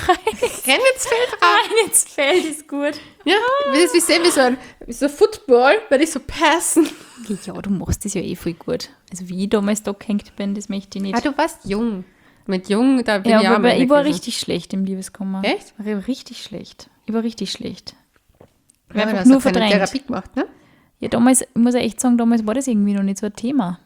ins Feld rein. rein ins Feld ist gut. Ja, das ist wie so Football, werde ich so passen. Ja, du machst das ja eh voll gut. Also wie ich damals da gehängt bin, das möchte ich nicht. Ah, du warst jung. Mit jung, da bin ich Ja, auch aber mal ich war gewesen. richtig schlecht im Liebeskummer. Echt? Ich war richtig schlecht. Ich war richtig schlecht. Ich Ja, habe aber einfach du nur hast ja keine verdrängt. Therapie gemacht, ne? Ja, damals, ich muss ja echt sagen, damals war das irgendwie noch nicht so ein Thema.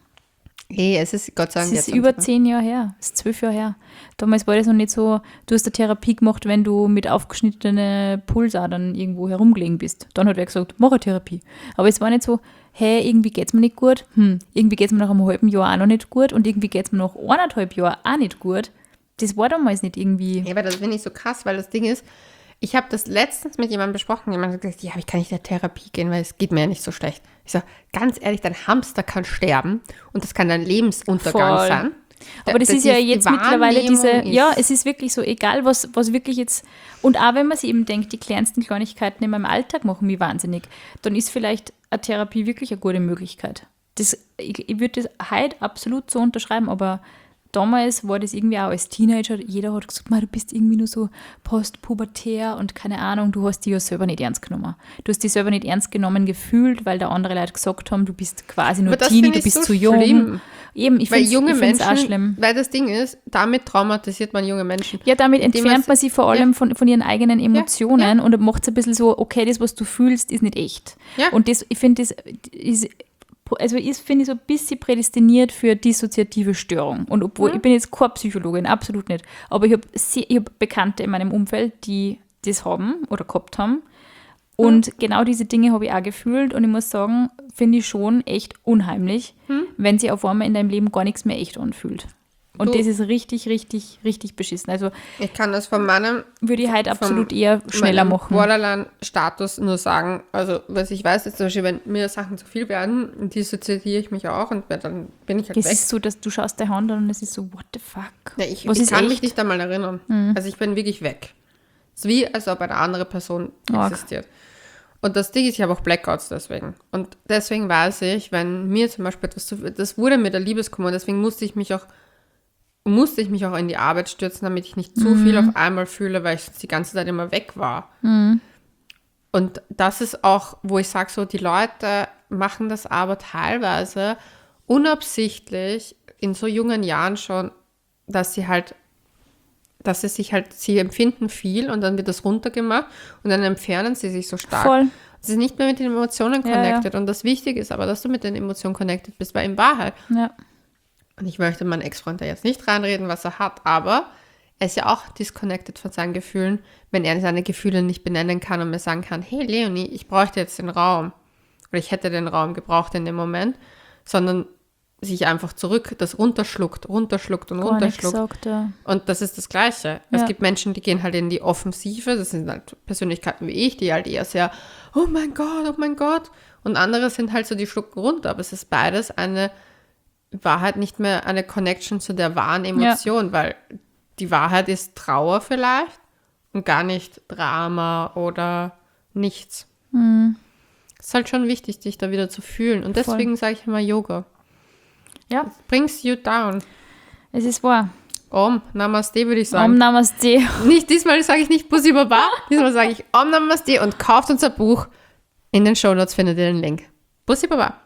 Es ist Gott sei Das Dank ist jetzt über ein Thema. 10 Jahre her. Das ist 12 Jahre her. Damals war das noch nicht so, du hast eine Therapie gemacht, wenn du mit aufgeschnittenen Pulsadern irgendwo herumgelegen bist. Dann hat er gesagt, mach eine Therapie. Aber es war nicht so, hey, irgendwie geht es mir nicht gut. Irgendwie geht es mir nach einem halben Jahr auch noch nicht gut und irgendwie geht es mir nach 1,5 Jahren auch nicht gut. Das war damals nicht irgendwie. Ja, aber das finde ich so krass, weil das Ding ist, ich habe das letztens mit jemandem besprochen, jemand hat gesagt, ja, wie kann ich in der Therapie gehen, weil es geht mir ja nicht so schlecht. Ich sage, ganz ehrlich, dein Hamster kann sterben und das kann dein Lebensuntergang Voll. sein. Aber das ist ja jetzt die mittlerweile Wahrnehmung ja, es ist wirklich so, egal was wirklich jetzt, und auch wenn man sich eben denkt, die kleinsten Kleinigkeiten in meinem Alltag machen mich wahnsinnig, dann ist vielleicht eine Therapie wirklich eine gute Möglichkeit. Ich würde das heute absolut so unterschreiben, aber damals war das irgendwie auch als Teenager, jeder hat gesagt, du bist irgendwie nur so postpubertär und keine Ahnung, du hast dich ja selber nicht ernst genommen. Du hast dich selber nicht ernst genommen gefühlt, weil da andere Leute gesagt haben, du bist quasi nur Aber das Teenie, finde du ich bist so zu jung. schlimm. Eben, ich Weil finde junge es Menschen, auch schlimm. weil das Ding ist, damit traumatisiert man junge Menschen. Ja, damit Indem entfernt man sie vor allem von ihren eigenen Emotionen ja. und macht es ein bisschen so, okay, das, was du fühlst, ist nicht echt. Ja. Und das, ich finde, das ist, also finde ich so ein bisschen prädestiniert für dissoziative Störung. Und obwohl, ich bin jetzt keine Psychologin, absolut nicht, aber ich hab Bekannte in meinem Umfeld, die das haben oder gehabt haben. Und genau diese Dinge habe ich auch gefühlt und ich muss sagen, finde ich schon echt unheimlich, wenn sich auf einmal in deinem Leben gar nichts mehr echt anfühlt. Und das ist richtig, richtig, richtig beschissen. Also Ich kann das von meinem würde ich halt absolut eher schneller machen. Borderline-Status nur sagen, also was ich weiß, ist zum Beispiel, wenn mir Sachen zu viel werden, dissoziiere ich mich auch und dann bin ich halt Es weg. ist so, dass du schaust deine Hand an und es ist so, what the fuck? Ja, ich Was ist kann mich echt? nicht einmal erinnern. Also ich bin wirklich weg. Es ist wie, als ob eine andere Person Arg. existiert. Und das Ding ist, ich habe auch Blackouts deswegen. Und deswegen weiß ich, wenn mir zum Beispiel etwas zu viel, das wurde mir der Liebeskummer, deswegen musste ich mich auch in die Arbeit stürzen, damit ich nicht zu viel auf einmal fühle, weil ich die ganze Zeit immer weg war. Und das ist auch, wo ich sage, so die Leute machen das aber teilweise unabsichtlich in so jungen Jahren schon, dass sie empfinden viel und dann wird das runtergemacht und dann entfernen sie sich so stark. Voll. Sie sind nicht mehr mit den Emotionen Ja, connected. Und das Wichtige ist aber, dass du mit den Emotionen connected bist, weil in Wahrheit, Ja. und ich möchte meinen Ex-Freund da jetzt nicht reinreden, was er hat, aber er ist ja auch disconnected von seinen Gefühlen, wenn er seine Gefühle nicht benennen kann und mir sagen kann, hey Leonie, ich bräuchte jetzt den Raum oder ich hätte den Raum gebraucht in dem Moment, sondern sich einfach das runterschluckt und Gar nichts runterschluckt. gesagt, ja. Und das ist das Gleiche. Ja. Es gibt Menschen, die gehen halt in die Offensive, das sind halt Persönlichkeiten wie ich, die halt eher sehr, oh mein Gott. Und andere sind halt so, die schlucken runter, aber es ist beides eine Wahrheit, nicht mehr eine Connection zu der wahren Emotion, weil die Wahrheit ist Trauer vielleicht und gar nicht Drama oder nichts. Es ist halt schon wichtig, dich da wieder zu fühlen. Und deswegen sage ich immer Yoga. Ja, Brings you down. es ist wahr. Om Namaste, würde ich sagen. Om Namaste. Diesmal sage ich nicht Bussi Baba, diesmal sage ich Om Namaste und kauft unser Buch. In den Shownotes findet ihr den Link. Bussi Baba.